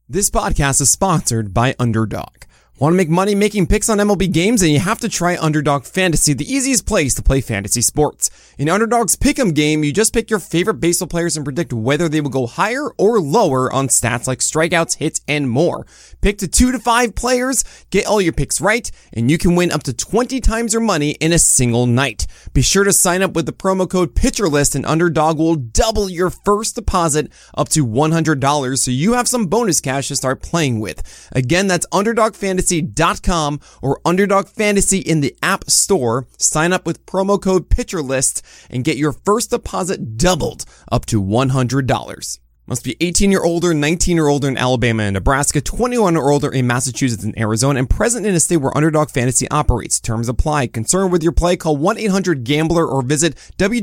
This podcast is sponsored by Underdog. Want to make money making picks on MLB games? And you have to try Underdog Fantasy, the easiest place to play fantasy sports. In Underdog's Pick'em game, you just pick your favorite baseball players and predict whether they will go higher or lower on stats like strikeouts, hits, and more. Pick to 2 to 5 players, get all your picks right, and you can win up to 20 times your money in a single night. Be sure to sign up with the promo code PitcherList, and Underdog will double your first deposit up to $100, so you have some bonus cash to start playing with. Again, that's UnderdogFantasy.com or Underdog Fantasy in the App Store. Sign up with promo code PitcherList and get your first deposit doubled up to $100. Must be 18 or older, 19 or older in Alabama and Nebraska, 21 or older in Massachusetts and Arizona, and present in a state where Underdog Fantasy operates. Terms apply. Concerned with your play? Call 1-800-GAMBLER or visit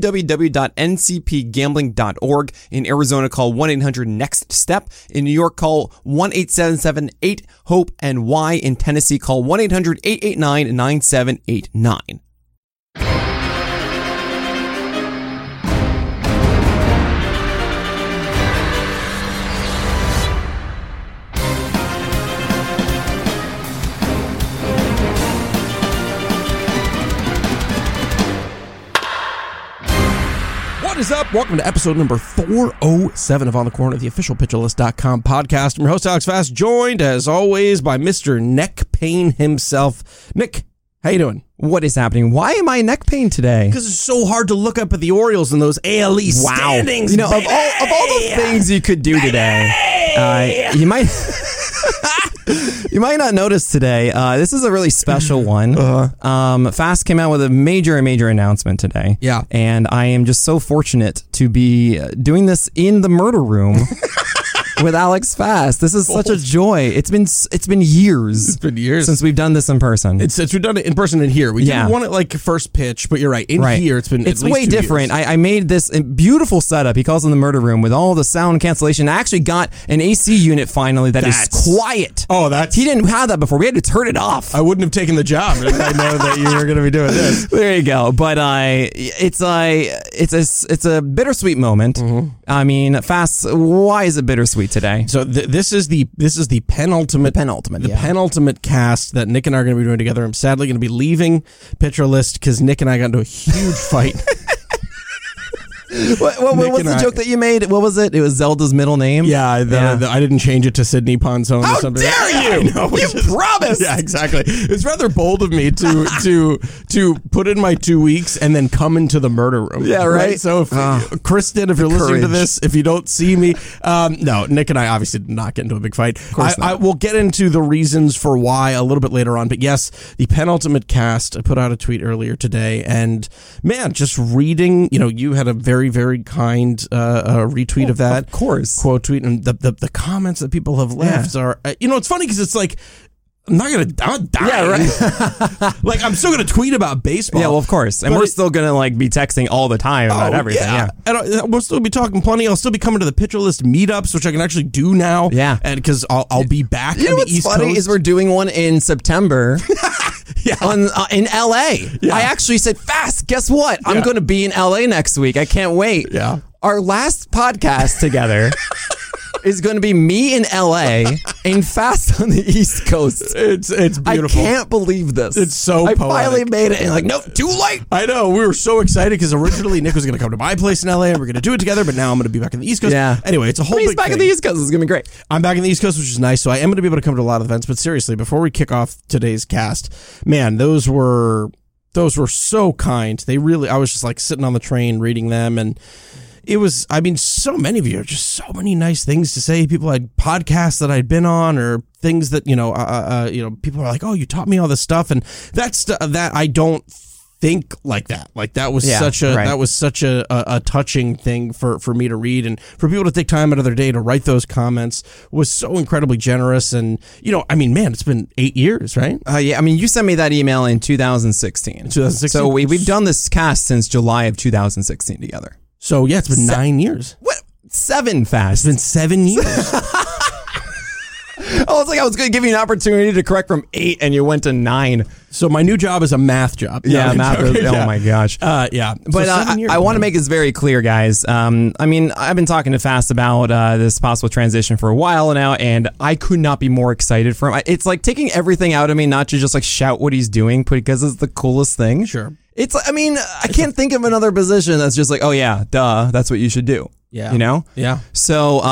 www.ncpgambling.org. In Arizona, call 1-800-NEXT-STEP. In New York, call 1-877-8-HOPE-NY. In Tennessee, call 1-800-889-9789. What is up? Welcome to episode number 407 of On the Corner, the official PitcherList.com podcast. I'm your host, Alex Fast, joined, as always, by Mr. Neck Pain himself. Nick, how you doing? What is happening? Why am I neck pain today? Because it's so hard to look up at the Orioles and those ALE standings. You know, of all the things you could do today, you might... You might not notice today, this is a really special one. Fast came out with a major announcement today. Yeah. And I am just so fortunate to be doing this in the murder room with Alex Fast. This is such a joy. It's been years. It's been years since we've done this in person. We've done it in person in here. We didn't want it like first pitch, but you're right. Here, it's been it's at least way 2 different. years. I made this beautiful setup. He calls it the murder room with all the sound cancellation. I actually got an AC unit finally that is quiet. He didn't have that before. We had to turn it off. I wouldn't have taken the job if I know that you were going to be doing this. There you go. But it's a bittersweet moment. Mm-hmm. I mean, Fast. Why is it bittersweet today? So this is the penultimate cast that Nick and I are going to be doing together. I'm sadly going to be leaving Pitcher List because Nick and I got into a huge fight. What was the joke that you made? What was it? It was Zelda's middle name? Yeah, I didn't change it to Sydney Ponzone or something. How dare you? You promised! Yeah, exactly. It's rather bold of me to put in my 2 weeks and then come into the murder room. Yeah, right? So, Kristen, if you're listening to this, if you don't see me, no, Nick and I obviously did not get into a big fight. Of course not. I will get into the reasons for why a little bit later on, but yes, the penultimate cast. I put out a tweet earlier today, and man, just reading, you had a very, very kind retweet of that. Of course. Quote tweet, and the comments that people have left are, it's funny because it's like, I'm not dying. Yeah, right. Like, I'm still going to tweet about baseball. Yeah, well, of course. And we're still going to be texting all the time about everything. Yeah. And we'll still be talking plenty. I'll still be coming to the Pitcher List meetups, which I can actually do now. Yeah. And because I'll be back on the East Coast. What's funny is we're doing one in September. In LA. Yeah. I actually said, Fast, guess what? I'm going to be in LA next week. I can't wait. Yeah. Our last podcast together is going to be me in LA and Fast on the East Coast. It's beautiful. I can't believe this. It's so I poetic. finally made it. And no, too late. I know. We were so excited because originally Nick was going to come to my place in LA and we're going to do it together, but now I'm going to be back on the East Coast. Yeah. Anyway, it's a whole big He's back thing. on the East Coast. It's going to be great. I'm back in the East Coast, which is nice. So I am going to be able to come to a lot of events. But seriously, before we kick off today's cast, man, those were so kind. I was just like sitting on the train reading them, and it was, so many of you are just so many nice things to say. People had podcasts that I'd been on, or things that, people are like, oh, you taught me all this stuff. And that's that I don't think like that. Like that was such a touching thing for me to read, and for people to take time out of their day to write those comments was so incredibly generous. And, man, it's been 8 years, right? You sent me that email in 2016. So we've done this cast since July of 2016 together. So, yeah, it's been 9 years. What? 7, Fast. It's been 7 years. Oh, it's like I was going to give you an opportunity to correct from 8 and you went to 9. So my new job is a math job. Yeah, math. Oh my gosh. Yeah. But I want to make this very clear, guys. I mean, I've been talking to Fast about this possible transition for a while now, and I could not be more excited for him. It's like taking everything out of me, not to just like shout what he's doing, because it's the coolest thing. Sure. It's, I mean, I can't think of another position that's just like, oh yeah, duh, that's what you should do. Yeah. You know? Yeah. So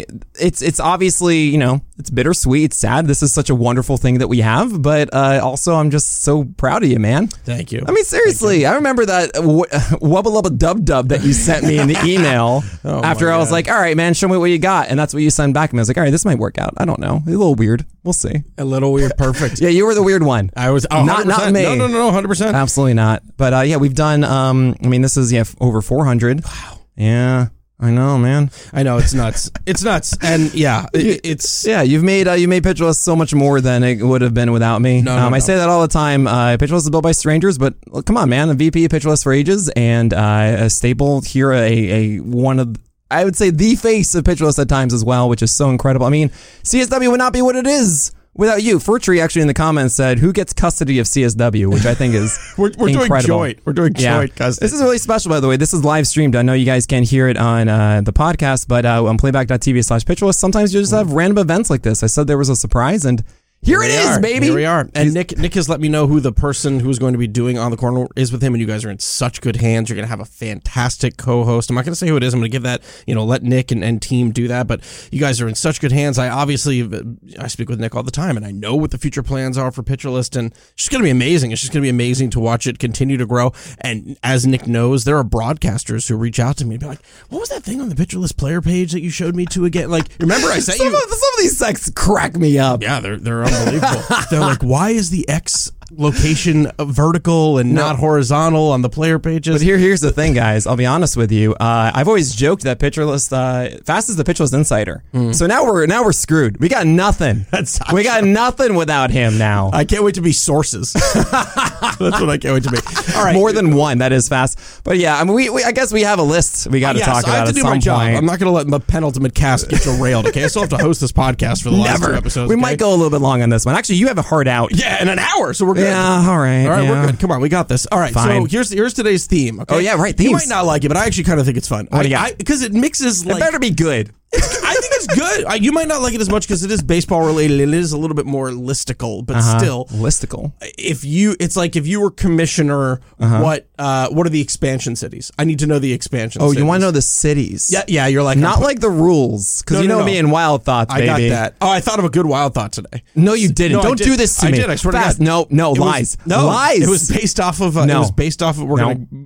it's obviously, you know, it's bittersweet, it's sad. This is such a wonderful thing that we have, but also I'm just so proud of you, man. Thank you. I mean, seriously, I remember that wubba lubba dub dub that you sent me in the email after I was like, all right, man, show me what you got. And that's what you sent back to me. I was like, all right, this might work out. I don't know. A little weird. We'll see. A little weird. Perfect. Yeah, you were the weird one. I was not me. No, 100%. Absolutely not. But yeah, we've done, I mean, this is over 400. Wow. Yeah. I know, man. I know, it's nuts. It's nuts. And yeah, it's... Yeah, you made Pitcherless so much more than it would have been without me. No. I say that all the time. Pitcherless is built by strangers, but come on, man. A VP of Pitcherless for ages and a staple here, a one of... I would say the face of Pitcherless at times as well, which is so incredible. I mean, CSW would not be what it is without you. Furtree actually in the comments said, who gets custody of CSW, which I think is we're incredible. Doing joint. We're doing joint custody. This is really special, by the way. This is live streamed. I know you guys can't hear it on the podcast, but on playback.tv/Pitcherless, sometimes you just have random events like this. I said there was a surprise, and here it is, baby. Here we are. And Nick has let me know who the person who's going to be doing On the Corner is with him, and you guys are in such good hands. You're going to have a fantastic co-host. I'm not going to say who it is. I'm going to give that, let Nick and team do that, but you guys are in such good hands. I speak with Nick all the time, and I know what the future plans are for Pitcherless, and it's just going to be amazing. It's just going to be amazing to watch it continue to grow. And as Nick knows, there are broadcasters who reach out to me and be like, what was that thing on the Pitcherless player page that you showed me to again? Like, remember I sent you... Some of these sects crack me up. Yeah, they're unbelievable. They're like, why is the X location vertical and not horizontal on the player pages? But here's the thing, guys. I'll be honest with you. I've always joked that Pitcherless, Fast is the Pitcherless insider. So now we're screwed. We got nothing. We got nothing without him now. I can't wait to be sources. That's what I can't wait to be. All right, more than one. That is Fast. But yeah, I mean, I guess we have a list we got to talk about. I have to do my job. I'm not going to let my penultimate cast get derailed. Okay, I still have to host this podcast for the last 2 episodes. We might go a little bit long on this one. Actually, you have a hard out. Yeah, in an hour, so we're good. Yeah, all right. We're good. Come on, we got this. All right, fine. So here's today's theme. Okay? Oh yeah, right. Themes. You might not like it, but I actually kind of think it's fun. Because it mixes. Like, it better be good. I think it's good. You might not like it as much because it is baseball related and it is a little bit more listicle, but still listicle. It's like if you were commissioner, what are the expansion cities? I need to know the expansion. Oh, cities. you want to know the cities? Yeah. You're like not like the rules because me and Wild Thoughts. Baby. I got that. Oh, I thought of a good Wild Thought today. No, you didn't. Don't do this to me. I did. I swear to God. No, lies. Lies. It was based off of. It was based off of. We're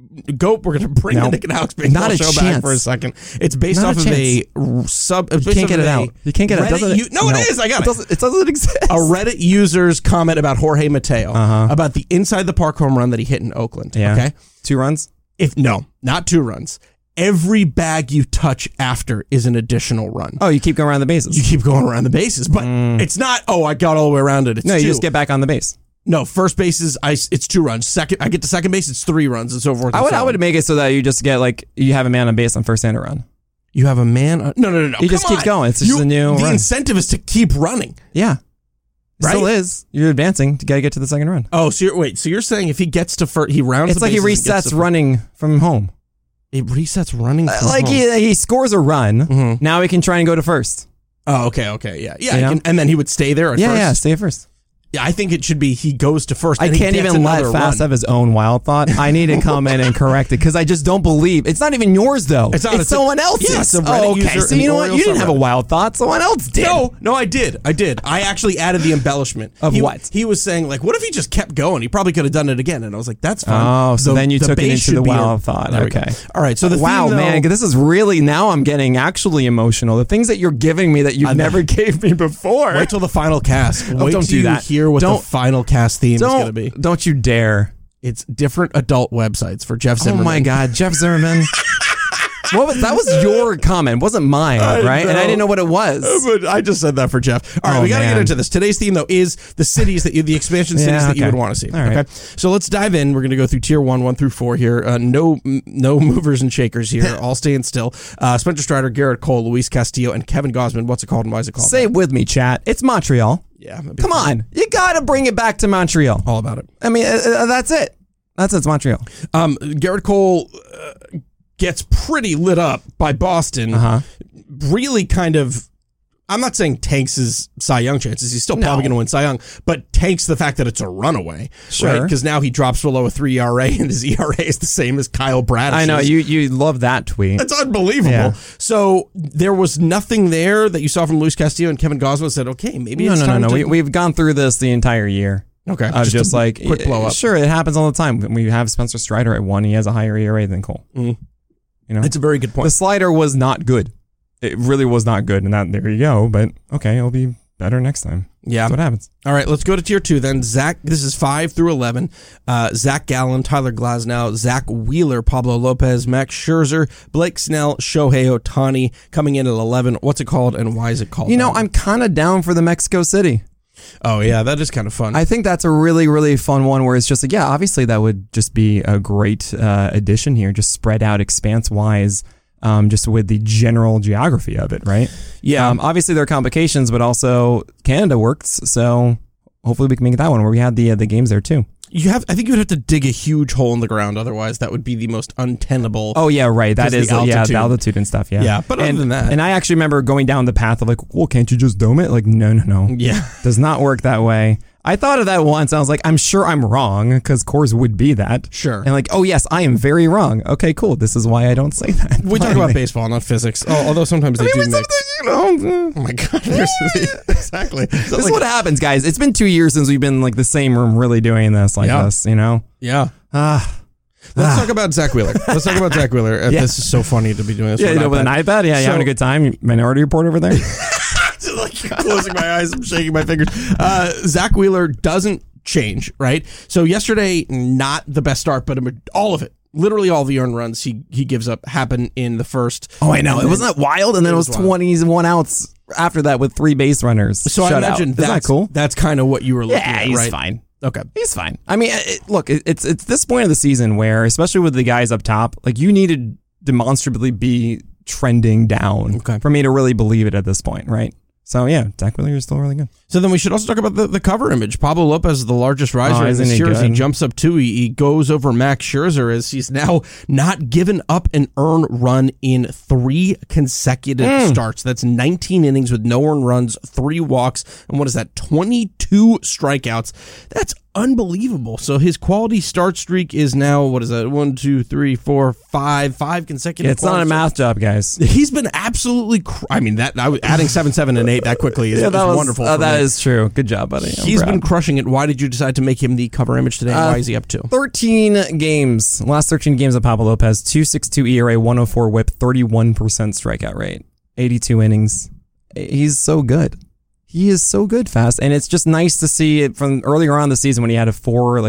gonna bring the Nick and Alex baseball show back for a second. It's based off of a sub. You can't get it out. You can't get it. It is. I got it. It doesn't exist. A Reddit user's comment about Jorge Mateo about the inside the park home run that he hit in Oakland. Yeah. Okay, 2 runs. Not 2 runs. Every bag you touch after is an additional run. Oh, you keep going around the bases. You keep going around the bases, but it's not. Oh, I got all the way around it. It's no, you 2. just get back on the base. No, first base is it's 2 runs. Second, I get to second base, it's 3 runs, and so forth. I would make it so that you just get you have a man on base on first and a run. You have a man. No. You just keep going. It's just a new. The run. incentive is to keep running. Yeah. Right? Still is. You're advancing to get to the second run. Oh, so you're saying if he gets to first, he rounds. It's like he resets running from home. It resets running from home. He scores a run. Now he can try and go to first. Oh, okay, yeah. And then he would stay there at first. Yeah, stay at first. Yeah, I think it should be he goes to first. I can't even let Fast have his own Wild Thought. I need to come in and correct it because I just don't believe it's not even yours though. It's someone else's. Yeah, it's a Reddit user. So you know what? You didn't have a Wild Thought. Someone else did. No, I did. I actually added the embellishment of what he was saying. Like, what if he just kept going? He probably could have done it again. And I was like, that's fine. Oh, so then you took it into the Wild Thought. Okay. All right. So the theme, man, this is really now I'm getting actually emotional. The things that you're giving me that you never gave me before. Wait till the final cast. Wait don't do that. Hear what the final cast theme is going to be. Don't you dare. It's different adult websites for Jeff Zimmerman. Oh my God, Jeff Zimmerman. That was your comment, wasn't mine, right? And I didn't know what it was. But I just said that for Jeff. All right, we got to get into this. Today's theme, though, is the cities the expansion cities that you would want to see. Right. Okay, so let's dive in. We're going to go through tier 1 through 4 here. No movers and shakers here. All staying still. Spencer Strider, Garrett Cole, Luis Castillo, and Kevin Gausman. What's it called and why is it called? Say it with me, chat. It's Montreal. Yeah. Come on. You got to bring it back to Montreal. All about it. I mean, that's it. It's Montreal. Garrett Cole gets pretty lit up by Boston. Really kind of, I'm not saying tanks his Cy Young chances. He's still probably going to win Cy Young, but tanks the fact that it's a runaway. Sure. Right? Because now he drops below a 3 ERA and his ERA is the same as Kyle Bradish's. I know. You love that tweet. It's unbelievable. Yeah. So there was nothing there that you saw from Luis Castillo and Kevin Gausman said, okay, maybe it's time to... We've gone through this the entire year. Okay. Just like quick blow up. Sure, it happens all the time. We have Spencer Strider at 1. He has a higher ERA than Cole. You know, it's a very good point. The slider was not good. It really was not good, and there you go. But okay, it'll be better next time. Yeah, that's what happens. All right, let's go to tier 2 then. Zach, this is 5 through 11. Zach Gallen, Tyler Glasnow, Zach Wheeler, Pablo Lopez, Max Scherzer, Blake Snell, Shohei Ohtani coming in at 11. What's it called and why is it called? I'm kind of down for the Mexico City. Oh, yeah, that is kind of fun. I think that's a really, really fun one where it's just like, yeah, obviously that would just be a great addition here, just spread out expanse-wise, just with the general geography of it, right? Yeah. Obviously there are complications, but also Canada works, so hopefully we can make that one where we had the games there too. I think you would have to dig a huge hole in the ground, otherwise that would be the most untenable. Oh yeah, right. That is the altitude and stuff. Yeah. Yeah, but other than that, and I actually remember going down the path of like, well, can't you just dome it? Like, no. Yeah, does not work that way. I thought of that once. I was like, I'm sure I'm wrong because Coors would be that. Sure. And like, oh yes, I am very wrong. Okay, cool. This is why I don't say that. We talk about baseball, not physics. Although sometimes they do mix. Oh my God. Exactly. This is what happens, guys. It's been 2 years since we've been in like the same room really doing this this, you know? Yeah. Let's talk about Zach Wheeler. This is so funny to be doing this. Yeah, with an iPad. Yeah, you're having a good time. Minority Report over there. Like closing my eyes, I'm shaking my fingers. Zach Wheeler doesn't change, right? So yesterday, not the best start, but all of it. Literally all the earned runs he gives up happen in the first. Oh, I know. It wasn't that wild, and then it was 21 outs after that with 3 base runners. So I imagine that's cool. That's kind of what you were looking at, right? Yeah, he's fine. Okay, he's fine. I mean, look, it's this point of the season where, especially with the guys up top, like you need to demonstrably be trending down for me to really believe it at this point, right? So, yeah, Zach Wheeler is still really good. So then we should also talk about the cover image. Pablo Lopez is the largest riser in the series. He jumps up 2. He goes over Max Scherzer as he's now not given up an earned run in 3 consecutive starts. That's 19 innings with no earned runs, 3 walks, and what is that, 22 strikeouts. That's unbelievable. So his quality start streak is now, what is that, 1, 2, 3, 4, 5 consecutive. It's not a math job, guys. He's been absolutely, adding 7, 7, and 8 that quickly is wonderful. That is true. Good job, buddy. He's been crushing it. Why did you decide to make him the cover image today? Why is he up to? 13 games. Last 13 games of Pablo Lopez. 2.62 ERA, 104 WHIP, 31% strikeout rate, 82 innings. He's so good. He is so good, fast, and it's just nice to see it from earlier on in the season when he had a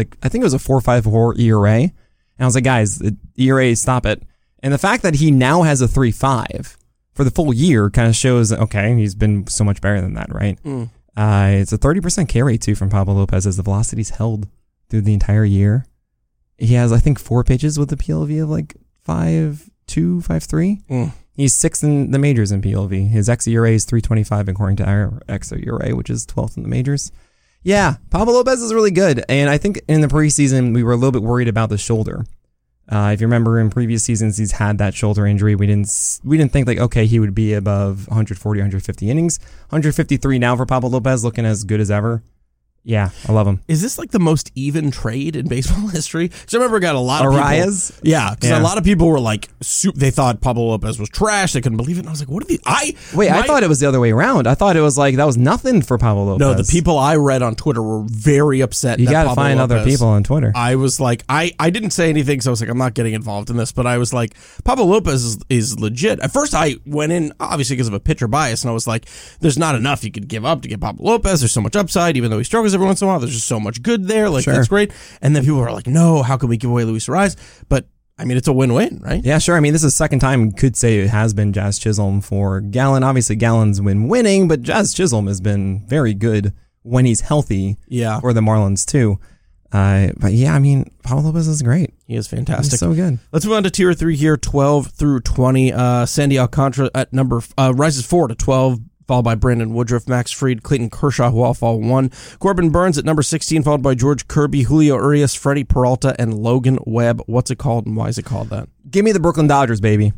4.54 ERA, and I was like, guys, the ERA, stop it. And the fact that he now has a 3.5 for the full year kind of shows, okay, he's been so much better than that, right? It's a 30% K rate too from Pablo Lopez as the velocity's held through the entire year. He has, I think, 4 pitches with a PLV of like 5.2, 5.3. He's 6th in the majors in PLV. His xERA is 3.25 according to our xERA, which is 12th in the majors. Yeah, Pablo Lopez is really good. And I think in the preseason, we were a little bit worried about the shoulder. If you remember in previous seasons, he's had that shoulder injury. We didn't think like, okay, he would be above 140, 150 innings. 153 now for Pablo Lopez, looking as good as ever. Yeah, I love him. Is this like the most even trade in baseball history? Because I remember I got a lot of Arias? people. Yeah, because a lot of people were like, they thought Pablo Lopez was trash. They couldn't believe it. And I was like, what are these? I thought it was the other way around. I thought it was like, that was nothing for Pablo Lopez. No, the people I read on Twitter were very upset. You got to find other people on Twitter. I was like, I didn't say anything, so I was like, I'm not getting involved in this. But I was like, Pablo Lopez is legit. At first, I went in, obviously because of a pitcher bias, and I was like, there's not enough you could give up to get Pablo Lopez. There's so much upside, even though he struggles every once in a while. There's just so much good there. Like, that's great. And then people were like, no, how can we give away Luis Arias? But I mean, it's a win-win, right? Yeah, sure. I mean, this is the second time we could say it has been Jazz Chisholm for Gallen. Obviously, Gallen's been winning, but Jazz Chisholm has been very good when he's healthy for the Marlins, too. But yeah, I mean, Pablo Lopez is great. He is fantastic. He's so good. Let's move on to tier 3 here, 12 through 20. Sandy Alcantara at rises 4 to 12, followed by Brandon Woodruff, Max Fried, Clayton Kershaw, who all fall 1. Corbin Burns at number 16, followed by George Kirby, Julio Urias, Freddie Peralta, and Logan Webb. What's it called, and why is it called that? Give me the Brooklyn Dodgers, baby.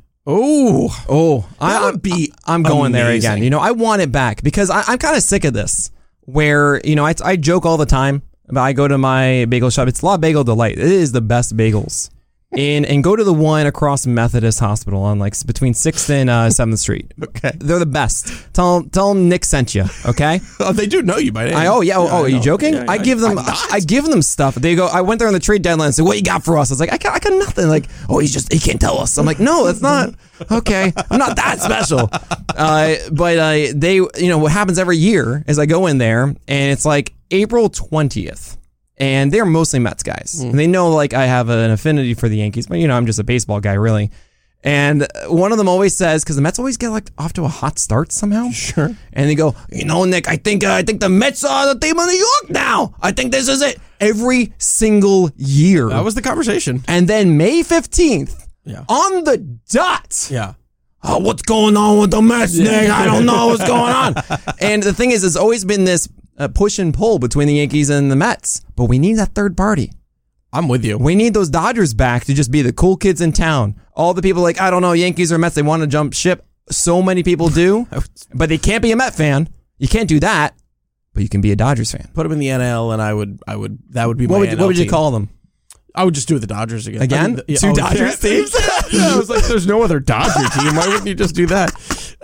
I'm going there again. You know, I want it back because I'm kind of sick of this. Where, you know, I joke all the time about I go to my bagel shop. It's La Bagel Delight. It is the best bagels. And go to the one across Methodist Hospital on like between 6th and 7th Street. Okay. They're the best. Tell them Nick sent you, okay? Oh, they do know you by name. Are you joking? Yeah, I give them stuff. They go, I went there on the trade deadline and said, what you got for us? I was like, I got nothing. Like, he can't tell us. I'm like, no, it's not. Okay. I'm not that special. But they, you know, what happens every year is I go in there and it's like April 20th. And they're mostly Mets guys. And they know, like, I have an affinity for the Yankees, but, you know, I'm just a baseball guy, really. And one of them always says, because the Mets always get, like, off to a hot start somehow. Sure. And they go, you know, Nick, I think the Mets are the team of New York now. I think this is it. Every single year. That was the conversation. And then May 15th, on the dot. Yeah. Oh, what's going on with the Mets, Nick? I don't know what's going on. And the thing is, it's always been this push and pull between the Yankees and the Mets, but we need that third party. I'm with you. We need those Dodgers back to just be the cool kids in town. All the people like, I don't know, Yankees or Mets, they want to jump ship. So many people do, but they can't be a Met fan. You can't do that, but you can be a Dodgers fan. Put them in the NL, and I would. That would be my What would you call them? I would just do the Dodgers again. Again? Two Dodgers teams? I was like, there's no other Dodger team. Why wouldn't you just do that?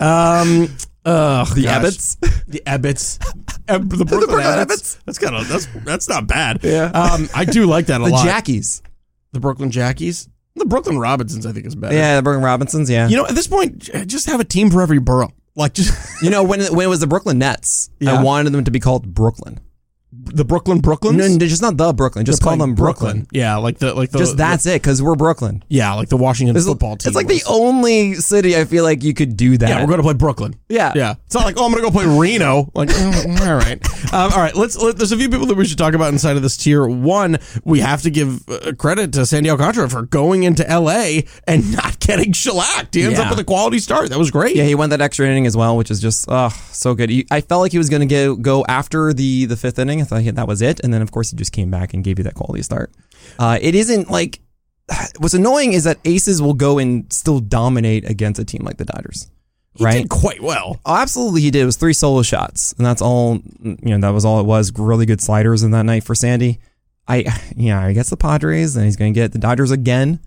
The Ebbets? The Ebbets. The Brooklyn Ebbets. That's not bad. Yeah. I do like that a lot. The Jackies. The Brooklyn Jackies. The Brooklyn Robinsons, I think, is better. Yeah, the Brooklyn Robinsons, yeah. You know, at this point, just have a team for every borough. Like, just you know, when it was the Brooklyn Nets, I wanted them to be called Brooklyn. The Brooklyns? No, just not the Brooklyn. Just call them Brooklyn. Yeah, like the just that's it, because we're Brooklyn. Yeah, like the Washington football team. It's like the only city I feel like you could do that. Yeah, we're going to play Brooklyn. Yeah. It's not like, I'm going to go play Reno. Like, all right. All right, there's a few people that we should talk about inside of this tier. One, we have to give credit to Sandy Alcantara for going into L.A. and not getting shellacked. He ends up with a quality start. That was great. Yeah, he went that extra inning as well, which is just so good. I felt like he was going to go after the fifth inning. I thought that was it. And then, of course, he just came back and gave you that quality start. It isn't like... What's annoying is that aces will go and still dominate against a team like the Dodgers. He did quite well. Oh, absolutely, he did. It was 3 solo shots. And that's all... You know, that was all it was. Really good sliders in that night for Sandy. He gets the Padres, and he's going to get the Dodgers again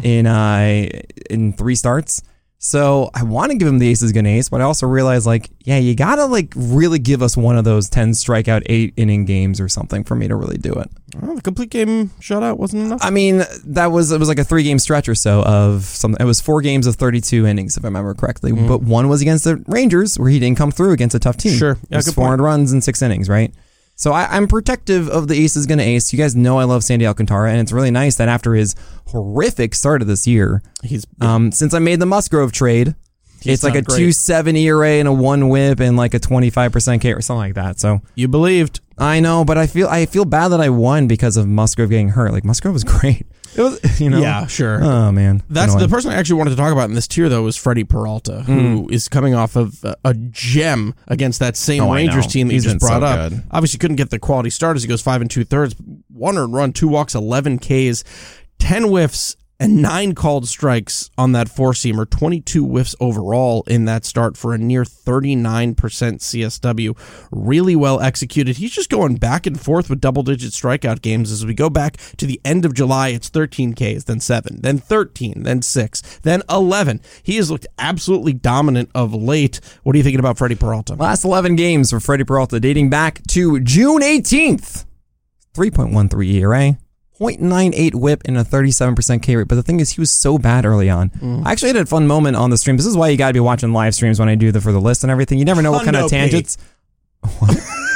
in 3 starts. So I want to give him the aces going ace, but I also realize, like, yeah, you got to, like, really give us one of those 10 strikeout 8 inning games or something for me to really do it. Oh, the complete game shutout wasn't enough? I mean, it was like a 3-game stretch or so of something. It was 4 games of 32 innings, if I remember correctly. But one was against the Rangers, where he didn't come through against a tough team. Sure. Yeah, it was 400 runs in 6 innings, right? So I'm protective of the aces going to ace. You guys know I love Sandy Alcantara, and it's really nice that after his horrific start of this year, since I made the Musgrove trade, it's like a 2.7 ERA and a 1 WHIP and like a 25% K or something like that. So you believed. I know, but I feel bad that I won because of Musgrove getting hurt. Like, Musgrove was great. It was, you know. Yeah, sure. Oh man, that's the person I actually wanted to talk about in this tier, though, was Freddie Peralta, who is coming off of a gem against that same Rangers team that you just brought up. Good. Obviously, couldn't get the quality start as he goes 5 2/3, 1 earned run, 2 walks, 11 Ks, 10 whiffs, and 9 called strikes on that 4-seamer, 22 whiffs overall in that start for a near 39% CSW. Really well executed. He's just going back and forth with double-digit strikeout games. As we go back to the end of July, it's 13 Ks, then 7, then 13, then 6, then 11. He has looked absolutely dominant of late. What are you thinking about Freddie Peralta? Last 11 games for Freddie Peralta dating back to June 18th. 3.13 ERA. 0.98 whip and a 37% K rate. But the thing is, he was so bad early on. I actually had a fun moment on the stream. This is why you got to be watching live streams when I do for the list and everything. You never know what kind of tangents.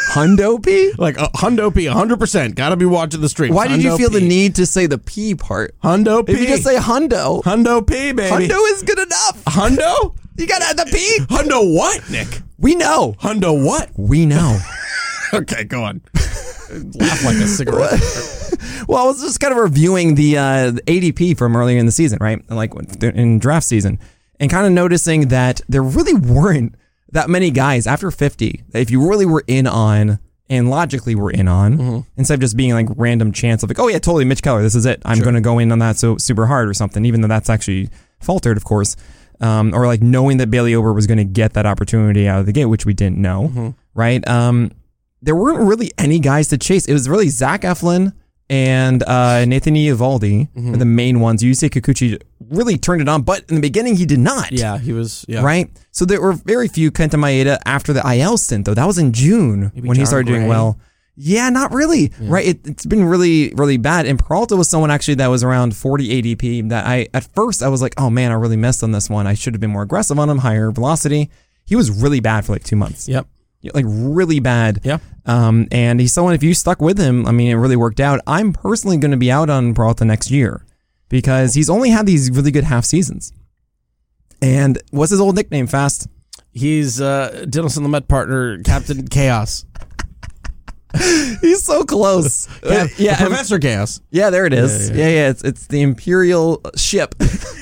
Hundo P? Like Hundo P, 100%. Got to be watching the stream. Why did you Hundo feel P. the need to say the P part? Hundo P. If you just say Hundo. Hundo P, baby. Hundo is good enough. Hundo? You gotta have the P. Hundo what, Nick? We know. Hundo what? We know. Okay, go on. Laugh like a cigarette. Well, I was just kind of reviewing the ADP from earlier in the season, right? Like in draft season, and kind of noticing that there really weren't that many guys after 50 that if you really were in on, and logically were in on, instead of just being like random chance of like, oh yeah, totally Mitch Keller, this is it. I'm going to go in on that so super hard or something, even though that's actually faltered, of course. Or like knowing that Bailey Ober was going to get that opportunity out of the gate, which we didn't know, right? There weren't really any guys to chase. It was really Zach Eflin and Nathan Eovaldi are the main ones. Yusei Kikuchi really turned it on, but in the beginning he did not. Yeah, he was. Yeah. Right? So there were very few. Kenta Maeda after the IL stint, though. That was in June when he started doing well. Yeah, not really. Yeah. Right? It's been really, really bad. And Peralta was someone actually that was around 40 ADP that at first I was like, oh man, I really missed on this one. I should have been more aggressive on him, higher velocity. He was really bad for like 2 months. Yep. Like really bad. Yeah. And he's someone, if you stuck with him, I mean, it really worked out. I'm personally going to be out on Peralta next year because he's only had these really good half seasons. And what's his old nickname, Fast? He's Dinelson Lamet partner, Captain Chaos. He's so close. Yeah, Professor Chaos. Yeah, there it is. Yeah. It's the Imperial ship.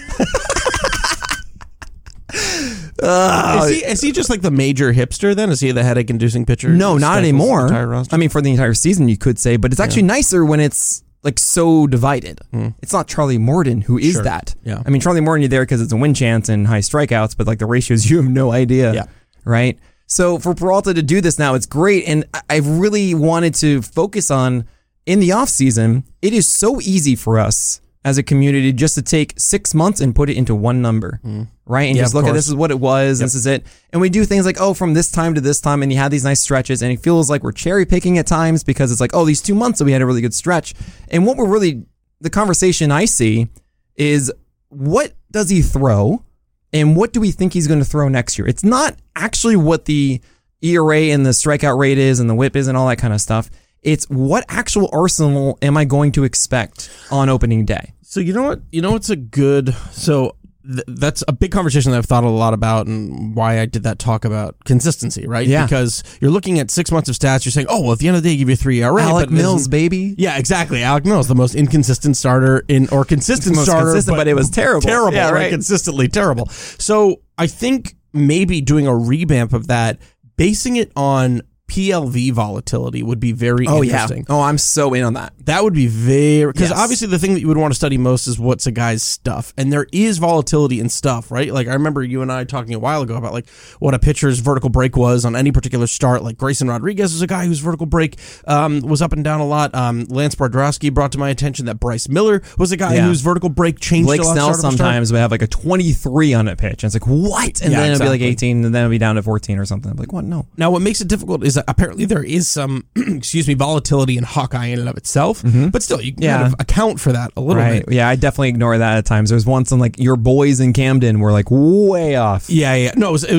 Is he just like the major hipster then? Is he the headache-inducing pitcher? No, not anymore. I mean, for the entire season, you could say, but it's actually nicer when it's like so divided. It's not Charlie Morton who is that. Yeah. I mean, Charlie Morton, you're there because it's a win chance and high strikeouts, but like the ratios, you have no idea. Yeah. Right? So for Peralta to do this now, it's great. And I really wanted to focus on, in the offseason, it is so easy for us as a community just to take 6 months and put it into one number, right? And just look at this is what it was, this is it. And we do things like, oh, from this time to this time, and you have these nice stretches, and it feels like we're cherry picking at times because it's like, oh, these 2 months that we had a really good stretch. And what we're really, the conversation I see is, what does he throw? And what do we think he's going to throw next year? It's not actually what the ERA and the strikeout rate is and the whip is and all that kind of stuff. It's what actual arsenal am I going to expect on opening day? So you know what? It's a good... So that's a big conversation that I've thought a lot about and why I did that talk about consistency, right? Yeah. Because you're looking at 6 months of stats, you're saying, oh, well, at the end of the day, you give you 3 ERA. Alec Mills, baby. Yeah, exactly. Alec Mills, the most inconsistent starter consistent starter, but it was terrible. Terrible, yeah, right? Consistently terrible. So I think maybe doing a revamp of that, basing it on PLV volatility would be very interesting. Oh, I'm so in on that. That would be very... Because obviously the thing that you would want to study most is what's a guy's stuff. And there is volatility in stuff, right? Like I remember you and I talking a while ago about like what a pitcher's vertical break was on any particular start. Like Grayson Rodriguez was a guy whose vertical break was up and down a lot. Lance Bardrowski brought to my attention that Bryce Miller was a guy whose vertical break changed Blake a lot. Snell sometimes would have like a 23 on a pitch. And it's like, what? And then it'll be like 18 and then it'll be down to 14 or something. I'm like, what? No. Now what makes it difficult is that apparently there is some, volatility in Hawkeye in and of itself, but still you can kind of account for that a little bit. Yeah, I definitely ignore that at times. There's once on like your boys in Camden were like way off. Yeah. No, it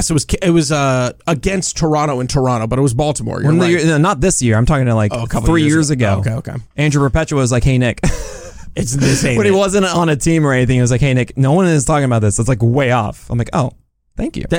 was against Toronto in Toronto, but it was Baltimore. You're right. Not this year. I'm talking to like 3 years ago. Okay. Andrew Perpetua was like, hey, Nick. It's this when he wasn't on a team or anything, he was like, hey, Nick, no one is talking about this. It's like way off. I'm like, oh, thank you.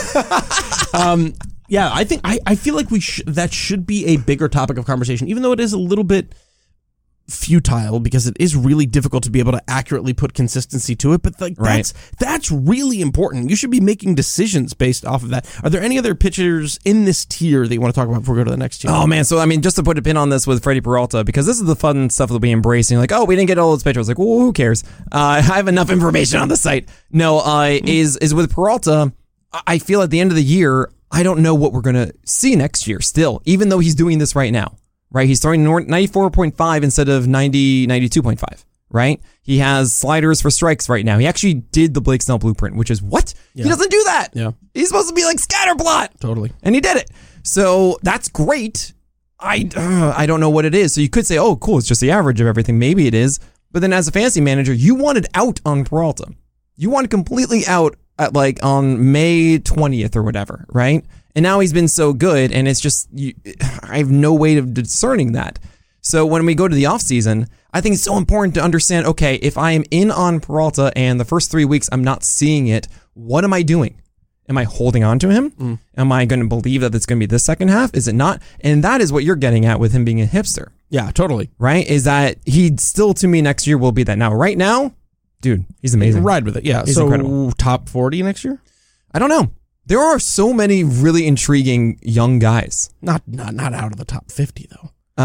Yeah, I think I feel like that should be a bigger topic of conversation, even though it is a little bit futile because it is really difficult to be able to accurately put consistency to it. But like that's really important. You should be making decisions based off of that. Are there any other pitchers in this tier that you want to talk about before we go to the next tier? Oh man, so I mean, just to put a pin on this with Freddie Peralta, because this is the fun stuff that we embrace. And you're like, oh, we didn't get all those pitchers. Like, well, who cares? I have enough information on the site. No, is with Peralta. I feel at the end of the year, I don't know what we're going to see next year still, even though he's doing this right now, right? He's throwing 94.5 instead of 92.5, right? He has sliders for strikes right now. He actually did the Blake Snell blueprint, which is what? Yeah. He doesn't do that. Yeah. He's supposed to be like scatterplot. Totally. And he did it. So that's great. I don't know what it is. So you could say, oh, cool, it's just the average of everything. Maybe it is. But then as a fantasy manager, you wanted out on Peralta. You wanted completely out at like on May 20th or whatever, right? And now he's been so good, and it's just, I have no way of discerning that. So when we go to the offseason, I think it's so important to understand, okay, if I am in on Peralta and the first 3 weeks I'm not seeing it, what am I doing? Am I holding on to him? Am I going to believe that it's going to be this second half? Is it not? And that is what you're getting at with him being a hipster. Yeah, totally. Right? Is that he still, to me, next year will be that. Now, right now, dude, he's amazing. Ride with it. Yeah. He's so incredible. Top 40 next year? I don't know. There are so many really intriguing young guys. Not out of the top 50 though.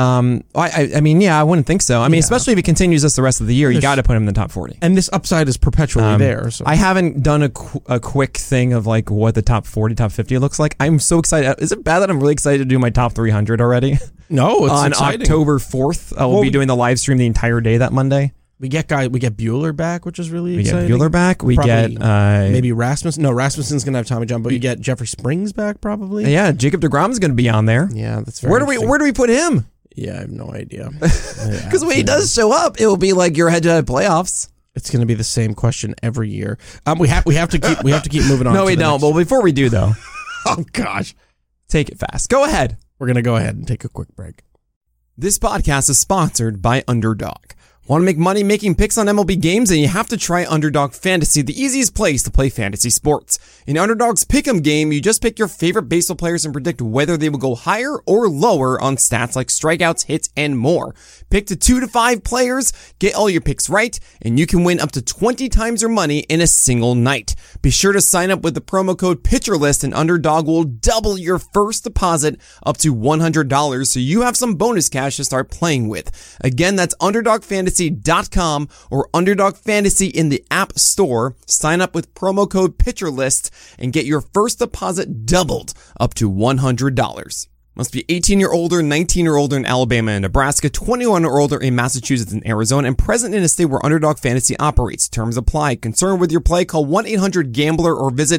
I mean, yeah, I wouldn't think so. I mean, especially if he continues this the rest of the year, you got to put him in the top 40. And this upside is perpetually there. So I haven't done a quick thing of like what the top 40, top 50 looks like. I'm so excited. Is it bad that I'm really excited to do my top 300 already? No, it's on exciting. October 4th. I will be doing the live stream the entire day that Monday. We get Bueller back, which is really exciting. We get Bueller back. We probably get maybe Rasmussen. No, Rasmussen's gonna have Tommy John, but you get Jeffrey Springs back probably. Yeah, Jacob deGrom is gonna be on there. Yeah, that's very Where do we put him? Yeah, I have no idea. Because when he does show up, it will be like your head-to-head playoffs. It's going to be the same question every year. We have to keep moving on. No, we don't. Well, before we do though, oh gosh, take it fast. Go ahead. We're gonna go ahead and take a quick break. This podcast is sponsored by Underdog. Want to make money making picks on MLB games? And you have to try Underdog Fantasy, the easiest place to play fantasy sports. In Underdog's Pick'em game, you just pick your favorite baseball players and predict whether they will go higher or lower on stats like strikeouts, hits, and more. Pick to 2 to 5 players, get all your picks right, and you can win up to 20 times your money in a single night. Be sure to sign up with the promo code PitcherList, and Underdog will double your first deposit up to $100, so you have some bonus cash to start playing with. Again, that's UnderdogFantasy.com or Underdog Fantasy in the App Store. Sign up with promo code PitcherList and get your first deposit doubled up to $100. Must be 18 or older, 19 or older in Alabama and Nebraska, 21 or older in Massachusetts and Arizona, and present in a state where Underdog Fantasy operates. Terms apply. Concerned with your play? Call 1-800-GAMBLER or visit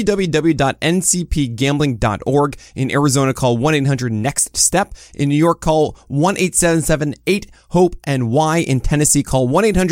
www.ncpgambling.org. In Arizona, call 1-800-NEXT-STEP. In New York, call 1-877-8-HOPE-NY. In Tennessee, call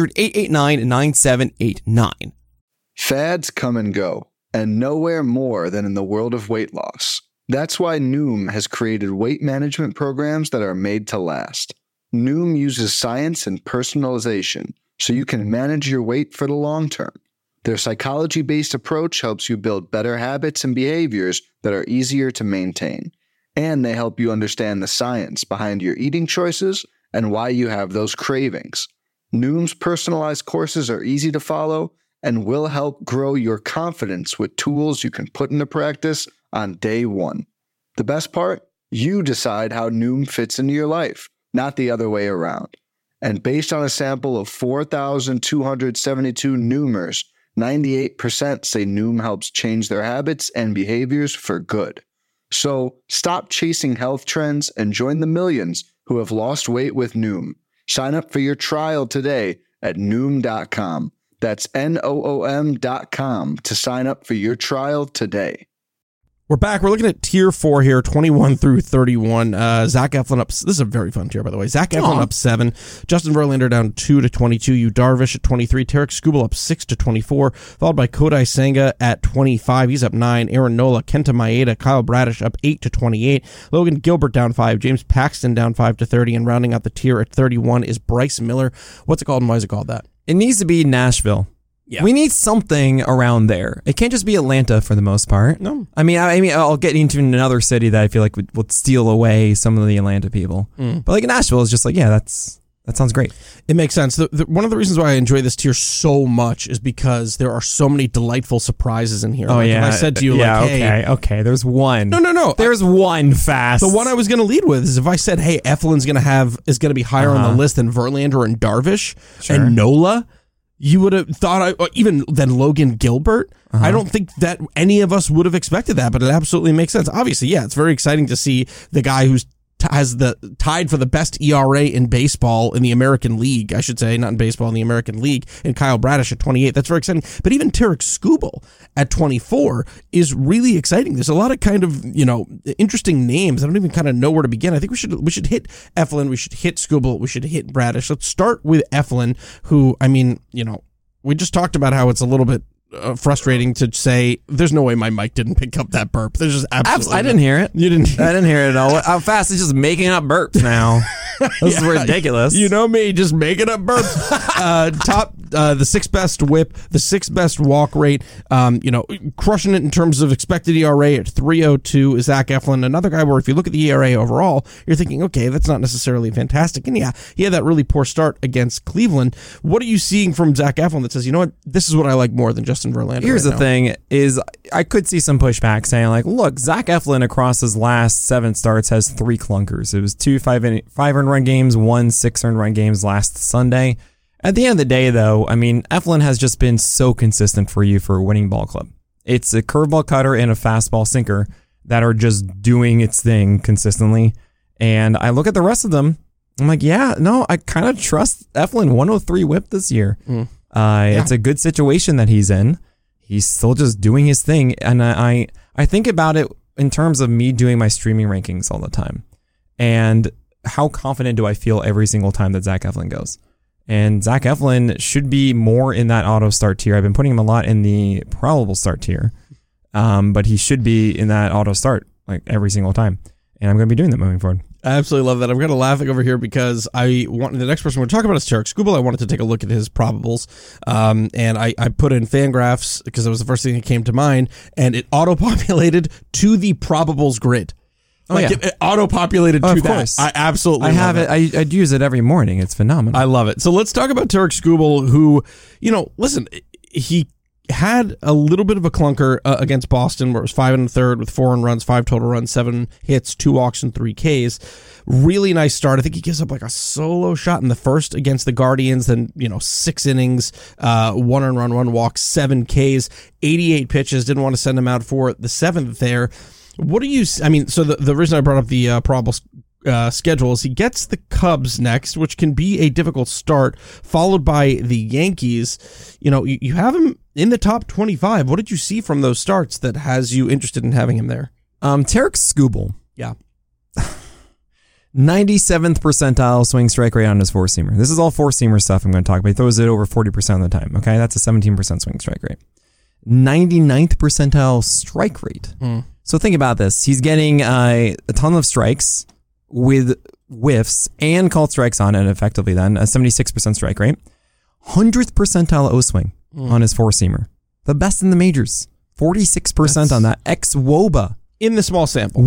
1-800-889-9789. Fads come and go, and nowhere more than in the world of weight loss. That's why Noom has created weight management programs that are made to last. Noom uses science and personalization so you can manage your weight for the long term. Their psychology-based approach helps you build better habits and behaviors that are easier to maintain. And they help you understand the science behind your eating choices and why you have those cravings. Noom's personalized courses are easy to follow and will help grow your confidence with tools you can put into practice on day one. The best part? You decide how Noom fits into your life, not the other way around. And based on a sample of 4,272 Noomers, 98% say Noom helps change their habits and behaviors for good. So stop chasing health trends and join the millions who have lost weight with Noom. Sign up for your trial today at Noom.com. That's Noom.com to sign up for your trial today. We're back. We're looking at tier 4 here, 21 through 31. Zach Eflin up. This is a very fun tier, by the way. Zach Eflin up 7. Justin Verlander down 2 to 22. Yu Darvish at 23. Tarek Skubal up 6 to 24. Followed by Kodai Senga at 25. He's up 9. Aaron Nola, Kenta Maeda, Kyle Bradish up 8 to 28. Logan Gilbert down 5. James Paxton down 5 to 30. And rounding out the tier at 31 is Bryce Miller. What's it called and why is it called that? It needs to be Nashville. Yeah. We need something around there. It can't just be Atlanta for the most part. No. I mean, I'll get into another city that I feel like would steal away some of the Atlanta people. But like Nashville is just like, yeah, that sounds great. It makes sense. One of the reasons why I enjoy this tier so much is because there are so many delightful surprises in here. Oh, like yeah. If I said to you, hey. Okay, there's one. No. There's one fast. The one I was going to lead with is if I said, hey, Eflin's going to be higher on the list than Verlander and Darvish and Nola. You would have thought, even than Logan Gilbert. I don't think that any of us would have expected that, but it absolutely makes sense. Obviously, yeah, it's very exciting to see the guy who's has the tied for the best ERA in baseball in the American League, I should say, not in baseball, in the American League, and Kyle Bradish at 28. That's very exciting. But even Tarek Skubal at 24 is really exciting. There's a lot of kind of, interesting names. I don't even kind of know where to begin. I think we should hit Eflin, we should hit Skubal, we should hit Bradish. Let's start with Eflin, who, we just talked about how it's a little bit frustrating to say, there's no way my mic didn't pick up that burp. There's just absolutely I didn't hear it. You didn't. I didn't hear it at all. How fast is just making up burps now? This is ridiculous. You know me, just making up burps. The sixth best whip, the sixth best walk rate. Crushing it in terms of expected ERA at 3.02 is Zach Eflin. Another guy where if you look at the ERA overall, you're thinking, okay, that's not necessarily fantastic. And yeah, he had that really poor start against Cleveland. What are you seeing from Zach Eflin that says, you know what, this is what I like more than Justin Verlander? Here's the thing is I could see some pushback saying like, look, Zach Eflin across his last 7 starts has 3 clunkers. It was 2 5-earned run games, 1 6-earned run games last Sunday. At the end of the day, though, I mean, Eflin has just been so consistent for you for a winning ball club. It's a curveball cutter and a fastball sinker that are just doing its thing consistently. And I look at the rest of them, I'm like, yeah, no, I kind of trust Eflin. 103 whip this year. It's a good situation that he's in. He's still just doing his thing. And I think about it in terms of me doing my streaming rankings all the time. And how confident do I feel every single time that Zach Eflin goes? And Zach Eflin should be more in that auto start tier. I've been putting him a lot in the probable start tier. But he should be in that auto start like every single time. And I'm going to be doing that moving forward. I absolutely love that. I'm kind of laughing over here because the next person we're talking about is Tarek Skubal. I wanted to take a look at his probables. And I put in Fangraphs because it was the first thing that came to mind. And it auto-populated to the probables grid. It auto-populated to that. Course. I absolutely have it. I'd use it every morning. It's phenomenal. I love it. So let's talk about Tarek Skubal, who, listen, he had a little bit of a clunker against Boston where it was 5 1/3 with 4 runs, 5 total runs, 7 hits, 2 walks, and 3 Ks. Really nice start. I think he gives up like a solo shot in the first against the Guardians, then 6 innings, 1 earned run, 1 walk, 7 Ks, 88 pitches. Didn't want to send him out for the 7th there. What do you? I mean, so the reason I brought up the probable schedule is he gets the Cubs next, which can be a difficult start, followed by the Yankees. You have him in the top 25. What did you see from those starts that has you interested in having him there? Tarek Skubal. Yeah. 97th percentile swing strike rate on his 4-seamer. This is all 4-seamer stuff I'm going to talk about. He throws it over 40% of the time. Okay, that's a 17% swing strike rate. 99th percentile strike rate. So think about this. He's getting a ton of strikes with whiffs and called strikes on it effectively then. A 76% strike rate. 100th percentile O-swing on his 4-seamer. The best in the majors. 46% on that. Ex-WOBA. In the small sample.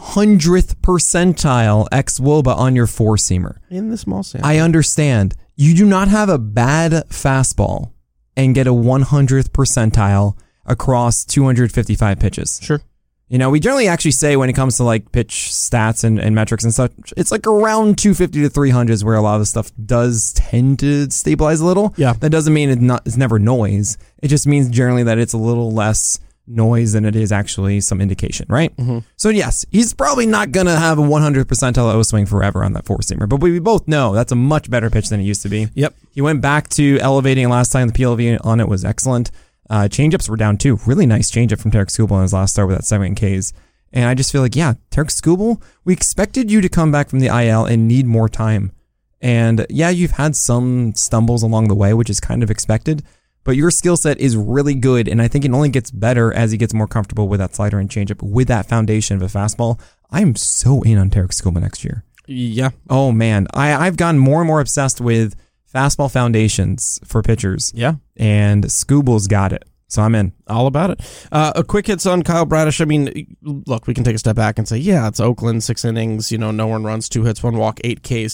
100th percentile ex-WOBA on your 4-seamer. In the small sample. I understand. You do not have a bad fastball and get a 100th percentile across 255 pitches. Sure. We generally actually say when it comes to like pitch stats and metrics and stuff, it's like around 250 to 300 is where a lot of the stuff does tend to stabilize a little. Yeah. That doesn't mean it's never noise. It just means generally that it's a little less noise than it is actually some indication, right? Mm-hmm. So yes, he's probably not going to have a 100 percentile O-swing forever on that 4-seamer, but we both know that's a much better pitch than it used to be. Yep. He went back to elevating last time. The PLV on it was excellent. Changeups were down too. Really nice changeup from Tarek Skubal in his last start with that 7 Ks. And I just feel like, yeah, Tarek Skubal, we expected you to come back from the IL and need more time. And yeah, you've had some stumbles along the way, which is kind of expected, but your skill set is really good. And I think it only gets better as he gets more comfortable with that slider and changeup with that foundation of a fastball. I am so in on Tarek Skubal next year. Yeah. Oh man. I've gotten more and more obsessed with fastball foundations for pitchers. Yeah. And Skubal's got it. So I'm in. All about it. A quick hits on Kyle Bradish. I mean, look, we can take a step back and say, yeah, it's Oakland, 6 innings, no earned runs, 2 hits, 1 walk, 8 Ks.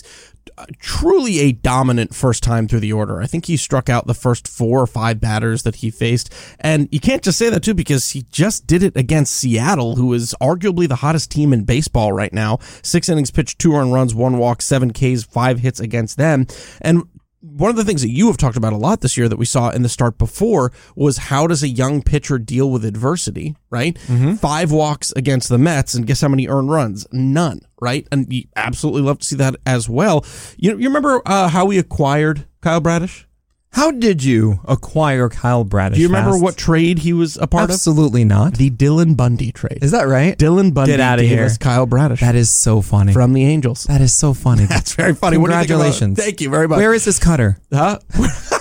Truly a dominant first time through the order. I think he struck out the first 4 or 5 batters that he faced. And you can't just say that too, because he just did it against Seattle, who is arguably the hottest team in baseball right now. 6 innings pitched, 2 earned runs, 1 walk, 7 Ks, 5 hits against them. And one of the things that you have talked about a lot this year that we saw in the start before was how does a young pitcher deal with adversity, right? Mm-hmm. 5 walks against the Mets, and guess how many earned runs? None, right? And you absolutely love to see that as well. You remember how we acquired Kyle Bradish? How did you acquire Kyle Bradish? Do you remember what trade he was a part Absolutely of? not. The Dylan Bundy trade. Is that right? Dylan Bundy Get out of gave here. us Kyle Bradish. That is so funny. From the Angels. That is so funny. That's very funny. Congratulations. Thank you very much. Where is this cutter? Huh?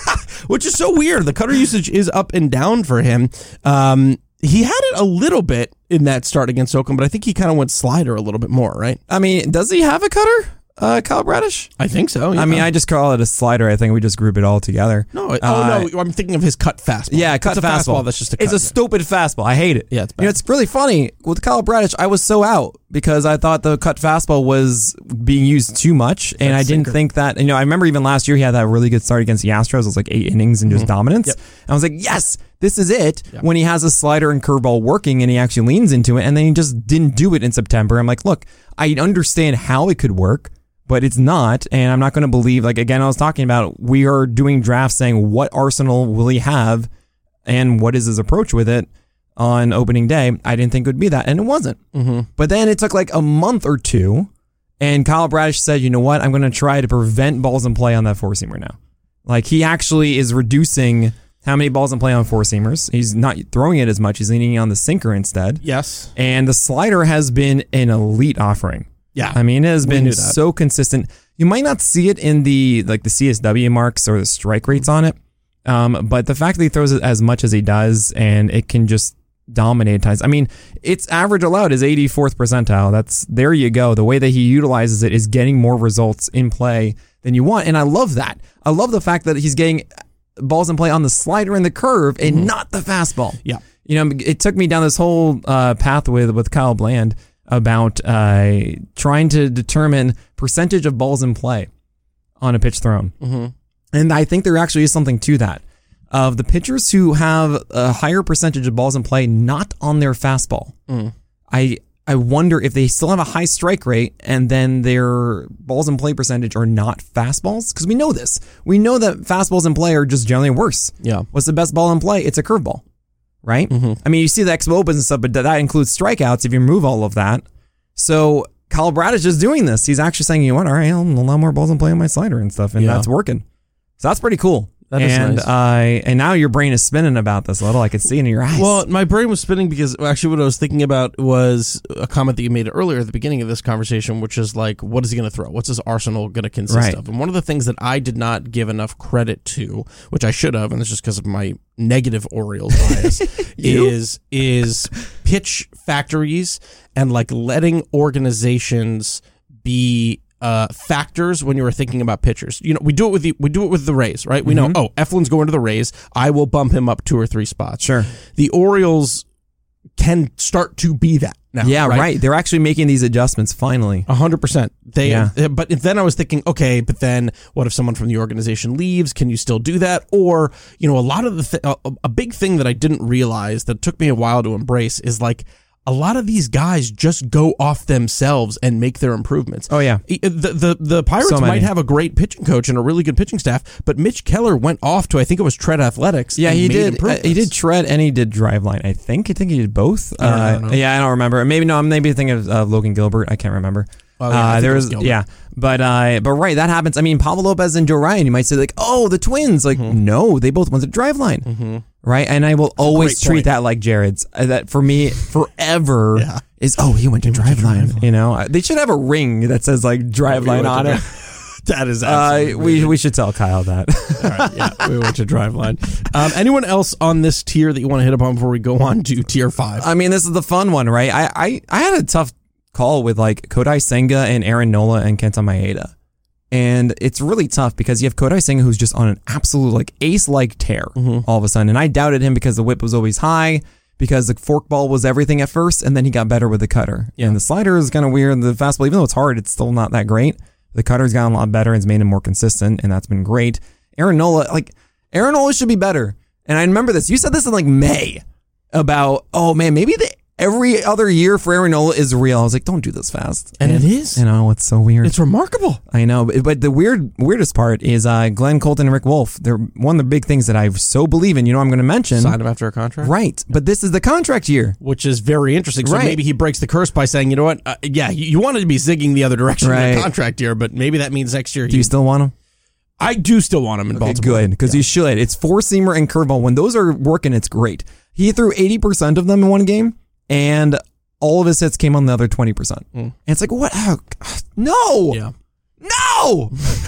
which is so weird. The cutter usage is up and down for him. He had it a little bit in that start against Oakland, but I think he kind of went slider a little bit more, right? I mean, does he have a cutter, Kyle Bradish? I think so. Yeah. I mean, I just call it a slider. I think we just group it all together. No, I'm thinking of his cut fastball. Yeah, cut fastball. That's just a cut. It's a stupid fastball. I hate it. Yeah, it's bad. You know, it's really funny. With Kyle Bradish, I was so out because I thought the cut fastball was being used too much, and I didn't think that, I remember even last year he had that really good start against the Astros. It was like 8 innings and just dominance. Yep. And I was like, yes, this is it. Yep. When he has a slider and curveball working and he actually leans into it, and then he just didn't do it in September. I'm like, look, I understand how it could work, but it's not, and I'm not going to believe, like, again, I was talking about, we are doing drafts saying what arsenal will he have and what is his approach with it on opening day. I didn't think it would be that, and it wasn't. But then it took like a month or two, and Kyle Bradish said, you know what, I'm going to try to prevent balls in play on that four-seamer now. Like, he actually is reducing how many balls in play on four-seamers. He's not throwing it as much. He's leaning on the sinker instead. Yes. And the slider has been an elite offering. Yeah. I mean, it has been so consistent. You might not see it in the CSW marks or the strike rates on it, but the fact that he throws it as much as he does and it can just dominate times. I mean, its average allowed is 84th percentile. There you go. The way that he utilizes it is getting more results in play than you want, and I love that. I love the fact that he's getting balls in play on the slider and the curve and not the fastball. Yeah. It took me down this whole path with Kyle Bland about trying to determine percentage of balls in play on a pitch thrown. And I think there actually is something to that. Of the pitchers who have a higher percentage of balls in play not on their fastball, I wonder if they still have a high strike rate and then their balls in play percentage are not fastballs. Because we know this. We know that fastballs in play are just generally worse. Yeah. What's the best ball in play? It's a curveball, right? I mean, you see the expo opens and stuff, but that includes strikeouts if you remove all of that. So Kyle Bradish is doing this. He's actually saying, you know what, all right, I'll allow more balls in play on my slider and stuff, and that's working. So that's pretty cool. That is nice. And now your brain is spinning about this a little. I could see it in your eyes. Well, my brain was spinning because actually what I was thinking about was a comment that you made earlier at the beginning of this conversation, which is like, what is he going to throw? What's his arsenal going to consist of? And one of the things that I did not give enough credit to, which I should have, and it's just because of my negative Orioles bias, is pitch factories and like letting organizations be factors when you were thinking about pitchers. We do it with the Rays, right? We know, Eflin's going to the Rays. I will bump him up 2 or 3 spots. Sure. The Orioles can start to be that now. Yeah, right. They're actually making these adjustments finally. 100%. But then I was thinking, okay, but then what if someone from the organization leaves? Can you still do that? Or, a lot of a big thing that I didn't realize that took me a while to embrace is like, a lot of these guys just go off themselves and make their improvements. Oh, yeah. The Pirates might have a great pitching coach and a really good pitching staff, but Mitch Keller went off to, I think it was Tread Athletics. Yeah, he did. He did Tread and he did Driveline, I think. I think he did both. I don't know. Yeah, I don't remember. I'm maybe thinking of Logan Gilbert. I can't remember. Oh, yeah, but right, that happens. I mean, Pablo Lopez and Joe Ryan, you might say like, oh, the twins. Like, no, they both went to Driveline. Right, and I will always treat that like Jared's. That for me forever is, he went to Driveline. They should have a ring that says like Driveline on it. That is absolutely we should tell Kyle that. All right, yeah, we went to Driveline. Anyone else on this tier that you want to hit upon before we go on to tier 5? I mean, this is the fun one, right? I had a tough call with like Kodai Senga and Aaron Nola and Kenta Maeda. And it's really tough because you have Kodai Senga who's just on an absolute like ace-like tear all of a sudden. And I doubted him because the whip was always high, because the forkball was everything at first, and then he got better with the cutter. Yeah. And the slider is kind of weird. The fastball, even though it's hard, it's still not that great. The cutter's gotten a lot better and it's made him more consistent, and that's been great. Aaron Nola should be better. And I remember this. You said this in like May about, oh man, maybe every other year for Aaron Nola is real. I was like, don't do this fast. And it is. It's so weird. It's remarkable. I know. But the weirdest part is Glenn Colton and Rick Wolf. They're one of the big things that I so believe in. I'm going to mention. Signed him after a contract? Right. But this is the contract year. Which is very interesting. So maybe he breaks the curse by saying, you know what? You wanted to be zigging the other direction in the contract year, but maybe that means next year. Do you still want him? I do still want him in Baltimore. Good, because you should. It's 4-seamer and curveball. When those are working, it's great. He threw 80% of them in one game, and all of his hits came on the other 20%. And it's like, what? Oh, no! Yeah. No!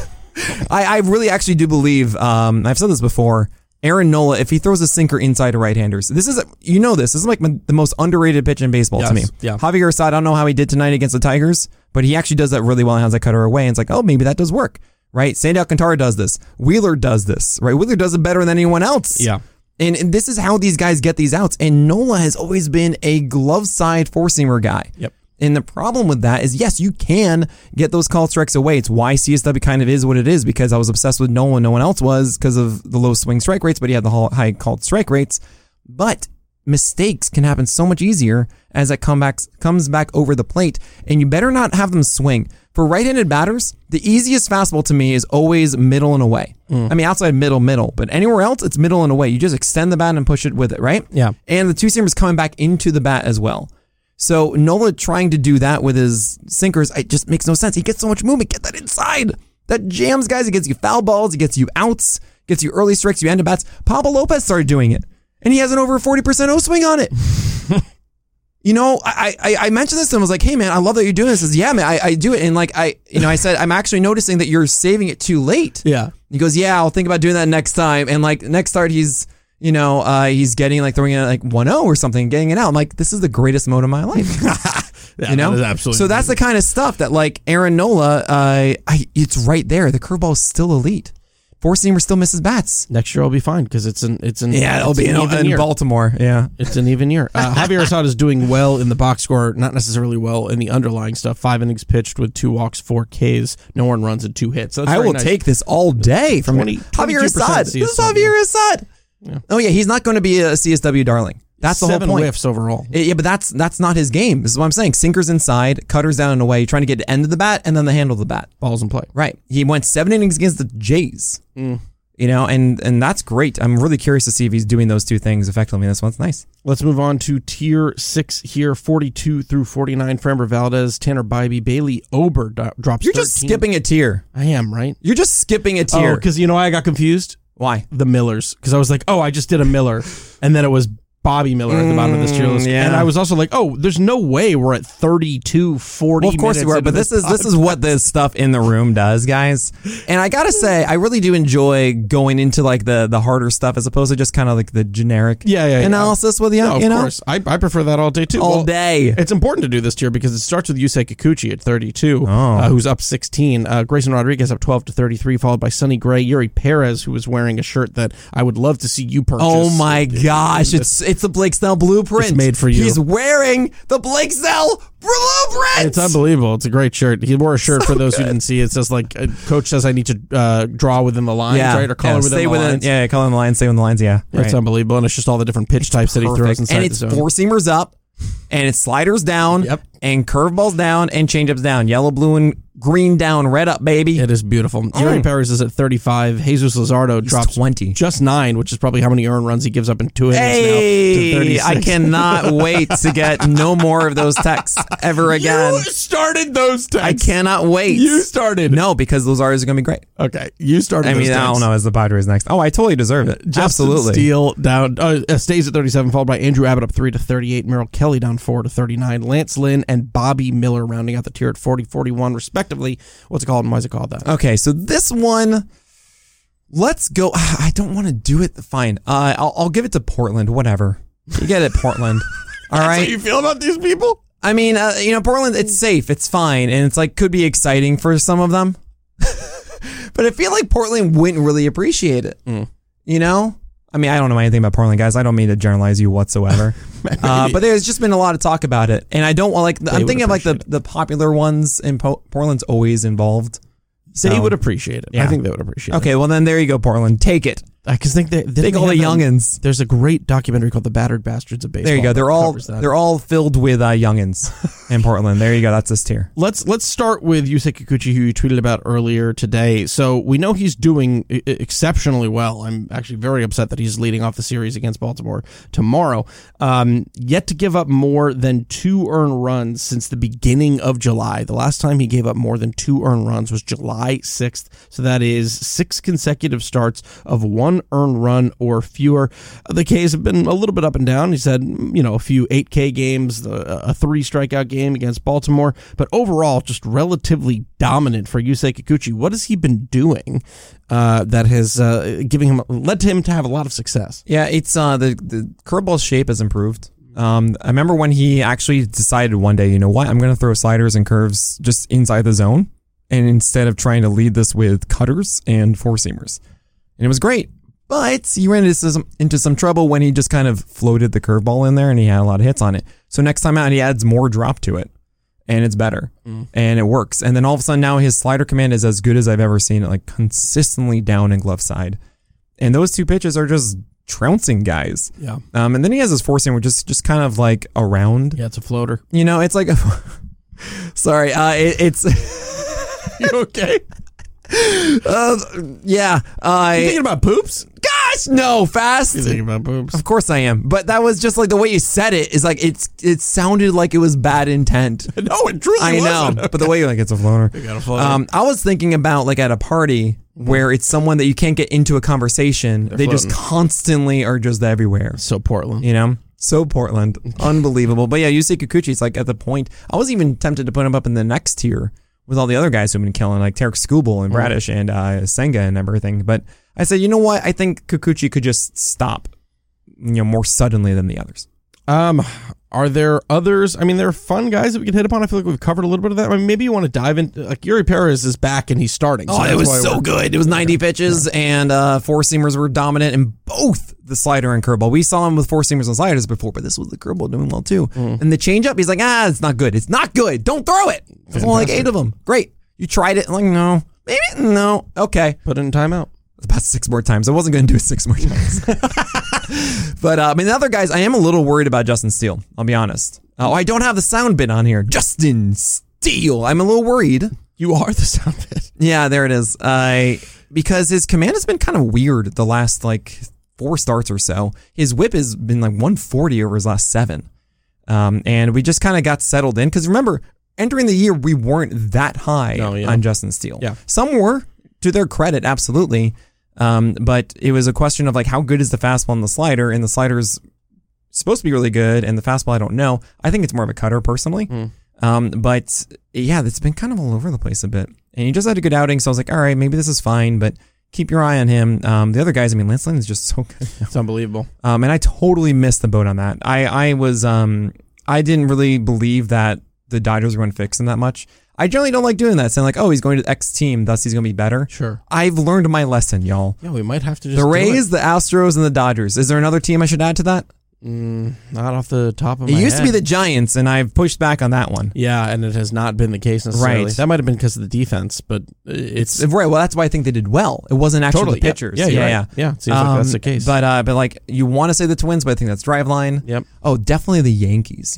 I really actually do believe, I've said this before, Aaron Nola, if he throws a sinker inside to right-handers, this is like the most underrated pitch in baseball to me. Yeah. Javier Assad, I don't know how he did tonight against the Tigers, but he actually does that really well and has that cutter away. And it's like, oh, maybe that does work, right? Sandy Alcantara does this. Wheeler does this, right? Wheeler does it better than anyone else. Yeah. And this is how these guys get these outs. And Nola has always been a glove side four-seamer guy. Yep. And the problem with that is, yes, you can get those called strikes away. It's why CSW kind of is what it is, because I was obsessed with Nola. No one else was because of the low swing strike rates, but he had the high called strike rates. But mistakes can happen so much easier as it comes back over the plate, and you better not have them swing. For right-handed batters, the easiest fastball to me is always middle and away. I mean, outside middle, but anywhere else, it's middle and away. You just extend the bat and push it with it, right? Yeah. And the two-seamer is coming back into the bat as well. So Nola trying to do that with his sinkers, it just makes no sense. He gets so much movement. Get that inside. That jams guys. It gets you foul balls. It gets you outs. Gets you early strikes. You end at bats. Pablo Lopez started doing it, and he has an over 40% O swing on it. I mentioned this to him. I was like, hey man, I love that you're doing this. He says, yeah, man, I do it. And like I said, I'm actually noticing that you're saving it too late. Yeah. He goes, yeah, I'll think about doing that next time. And like next start, he's getting like throwing it like 1-0 or something, getting it out. I'm like, this is the greatest mode of my life. Yeah, that is absolutely so that's the kind of stuff that like Aaron Nola, it's right there. The curveball is still elite. Four-seamer still misses bats. Next year will be fine because it's an it'll be an even in year. Baltimore. Yeah, it's an even year. Javier Assad is doing well in the box score, not necessarily well in the underlying stuff. 5 innings pitched with 2 walks, 4 Ks, no one runs and 2 hits. So I will take this all day from Javier Assad. This is Javier Assad. Yeah. Oh yeah, he's not going to be a CSW darling. That's the whole point. 7 whiffs overall. Yeah, but that's not his game. This is what I'm saying. Sinkers inside, cutters down and away, trying to get the end of the bat and then the handle of the bat. Balls in play. Right. He went 7 innings against the Jays. And that's great. I'm really curious to see if he's doing those two things effectively. This one's nice. Let's move on to tier 6 here, 42 through 49. Framber Valdez, Tanner Bybee, Bailey Ober drops. You're 13. just skipping a tier. I am, right? You're just skipping a tier. Oh, because I got confused. Why? The Millers. Because I was like, oh, I just did a Miller. And then it was Bobby Miller at the bottom of this tier list. Yeah. And I was also like, oh, there's no way we're at 32, 40 Well, of course you are, but this is what this stuff in the room does, guys. And I gotta say, I really do enjoy going into like the harder stuff as opposed to just kind of like the generic analysis with you. No, of course. I prefer that all day too. All day. It's important to do this tier because it starts with Yusei Kikuchi at 32, who's up 16. Grayson Rodriguez up 12 to 33, followed by Sonny Gray, Yuri Perez, who is wearing a shirt that I would love to see you purchase. Oh my gosh, it's the Blake Snell blueprint. It's made for you. He's wearing the Blake Snell blueprint. It's unbelievable. It's a great shirt. He wore a shirt for those who didn't see. It says like, coach says I need to draw within the lines, right? Or color within the lines. Yeah, color in the lines, stay within the lines, yeah. It's unbelievable. And it's just all the different pitch types that he throws inside the zone. And it's 4-seamers up, and it's sliders down, and curveballs down, and changeups down. Yellow, blue, and green down, red up, baby. It is beautiful. Yuri Perez is at 35. Jesus Luzardo drops 20. Just 9, which is probably how many earned runs he gives up in 2 innings now. To 36. I cannot wait to get no more of those texts ever again. You started those texts. I cannot wait. You started. No, because Luzardo is going to be great. Okay, you started. I mean, I don't know. As the Padres next. Oh, I totally deserve it. Justin Absolutely. Steele down stays at 37, followed by Andrew Abbott up 3 to 38. Merrill Kelly down 4 to 39. Lance Lynn and Bobby Miller rounding out the tier at 40, 41, respectively. What's it called and why is it called that? Okay, so this one, let's go. I don't want to do it. Fine. I'll give it to Portland. Whatever. You get it, Portland. All right. That's how you feel about these people? I mean, Portland, it's safe. It's fine. And it's like, could be exciting for some of them. But I feel like Portland wouldn't really appreciate it. You know? I mean, I don't know anything about Portland, guys. I don't mean to generalize you whatsoever. But there's just been a lot of talk about it. And I don't want, I'm thinking of like the popular ones, and Portland's always involved. So, they would appreciate it. Yeah. I think they would appreciate it. Okay, well then there you go, Portland. Take it. Because think they all the youngins. There's a great documentary called The Battered Bastards of Baseball. There you go. They're all filled with youngins in Portland. There you go. That's this tier. Let's start with Yusei Kikuchi, who you tweeted about earlier today. So we know he's doing exceptionally well. I'm actually very upset that he's leading off the series against Baltimore tomorrow. Yet to give up more than 2 earned runs since the beginning of July. The last time he gave up more than 2 earned runs was July 6th. So that is 6 consecutive starts of 1 1 earned run or fewer. The Ks have been a little bit up and down. He's had, a few 8K games, a 3 strikeout game against Baltimore, but overall just relatively dominant for Yusei Kikuchi. What has he been doing that has led to him to have a lot of success? Yeah, it's the curveball shape has improved. I remember when he actually decided one day, you know what, I'm going to throw sliders and curves just inside the zone, and instead of trying to lead this with cutters and four-seamers. And it was great, but he ran into some trouble when he just kind of floated the curveball in there, and he had a lot of hits on it. So next time out, he adds more drop to it, and it's better, and it works. And then all of a sudden now his slider command is as good as I've ever seen it, like consistently down and glove side. And those two pitches are just trouncing guys. Yeah. And then he has his four-seamer just kind of like around. Yeah, it's a floater. It's like sorry, it's You okay? yeah. You thinking about poops? Gosh, no, fast. You thinking about poops? Of course I am. But that was just like the way you said it is like it sounded like it was bad intent. No, it truly wasn't. I know, but the way you're like, it's a floater. You got a floater. I was thinking about like at a party where it's someone that you can't get into a conversation. They just constantly are just everywhere. So Portland. So Portland. Unbelievable. But yeah, Yusei Kikuchi, it's like at the point, I was even tempted to put him up in the next tier with all the other guys who've been killing, like Tarek Skubal and Bradish and Senga and everything. But I said, you know what? I think Kikuchi could just stop, more suddenly than the others. Are there others? I mean, there are fun guys that we can hit upon. I feel like we've covered a little bit of that. I mean, maybe you want to dive in. Like Yuri Perez is back and he's starting. So it was so good. It was 90 pitches and four-seamers were dominant in both the slider and curveball. We saw him with four-seamers and sliders before, but this was the curveball doing well too. And the changeup, he's like, it's not good. It's not good. Don't throw it. There's only like 8 of them. Great. You tried it. I'm like, no. Maybe no. Okay. Put it in timeout. About 6 more times. I wasn't going to do it 6 more times. But the other guys, I am a little worried about Justin Steele. I'll be honest. I don't have the sound bit on here. Justin Steele. I'm a little worried. You are the sound bit. Yeah, there it is. Because his command has been kind of weird the last 4 starts or so. His whip has been 140 over his last 7. And we just kind of got settled in. Because remember, entering the year, we weren't that high on Justin Steele. Yeah. Some were, to their credit, absolutely. But it was a question of how good is the fastball and the slider, and the slider's supposed to be really good, and the fastball I don't know. I think it's more of a cutter personally. But yeah, it's been kind of all over the place a bit. And he just had a good outing, so I was like, all right, maybe this is fine, but keep your eye on him. The other guys, Lance Lynn is just so good. It's unbelievable. And I totally missed the boat on that. I didn't really believe that the Dodgers were going to fix him that much. I generally don't like doing that, saying he's going to X team, thus he's going to be better. Sure. I've learned my lesson, y'all. Yeah, we might have to just the Rays, the Astros, and the Dodgers. Is there another team I should add to that? Not off the top of my head. It used to be the Giants, and I've pushed back on that one. Yeah, and it has not been the case necessarily. Right. That might have been because of the defense, but it's right. Well, that's why I think they did well. It wasn't actually the pitchers. Yeah, right. Yeah. It seems like that's the case. But you want to say the Twins, but I think that's Driveline. Yep. Oh, definitely the Yankees.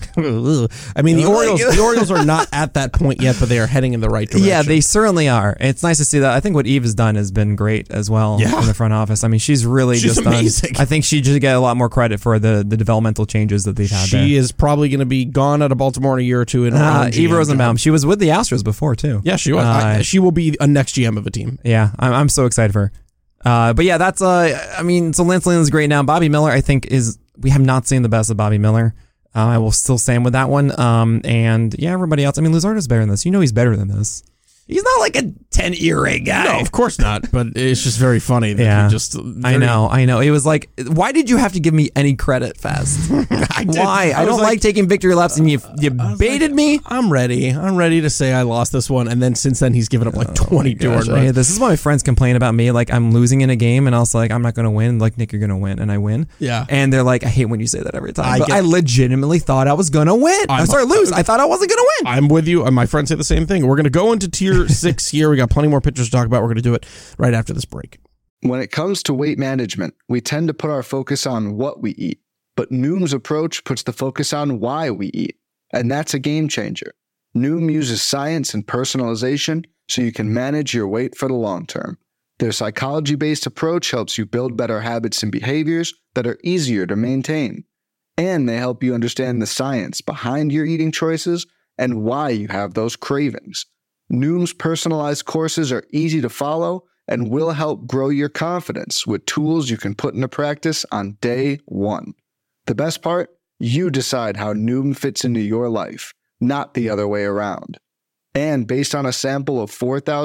I mean, the Orioles. The Orioles are not at that point yet, but they are heading in the right direction. Yeah, they certainly are. It's nice to see that. I think what Eve has done has been great as well in the front office. I mean, she's really just amazing. I think she should get a lot more credit for the developmental changes that they've had. She is probably going to be gone out of Baltimore in a year or two. Eve Rosenbaum. She was with the Astros before too. Yeah, she was. She will be a next GM of a team. Yeah, I'm so excited for her. But yeah, that's so Lance Lynn is great now. Bobby Miller, I think, we have not seen the best of Bobby Miller. I will still stand with that one. And yeah, everybody else. I mean, Luzardo's better than this. He's better than this. He's not like a 10 ERA guy. No, of course not. But it's just very funny that he just. I know. It was like, why did you have to give me any credit, Fast? Why? I don't like taking victory laps, and you baited me. I'm ready. I'm ready to say I lost this one, and then since then he's given up 22 earned runs. This is why my friends complain about me. Like I'm losing in a game, and I was like, I'm not going to win. Like Nick, you're going to win, and I win. Yeah. And they're like, I hate when you say that every time. I legitimately thought I was going to win. I'm sorry, lose. I thought I wasn't going to win. I'm with you. My friends say the same thing. We're going to go into tier 6 here. We got plenty more pitchers to talk about. We're going to do it right after this break. When it comes to weight management, we tend to put our focus on what we eat, but Noom's approach puts the focus on why we eat, and that's a game changer. Noom uses science and personalization so you can manage your weight for the long term. Their psychology-based approach helps you build better habits and behaviors that are easier to maintain, and they help you understand the science behind your eating choices and why you have those cravings. Noom's personalized courses are easy to follow and we'll help grow your confidence with tools you can put into practice on day one. The best part? You decide how Noom fits into your life, not the other way around. And based on a sample of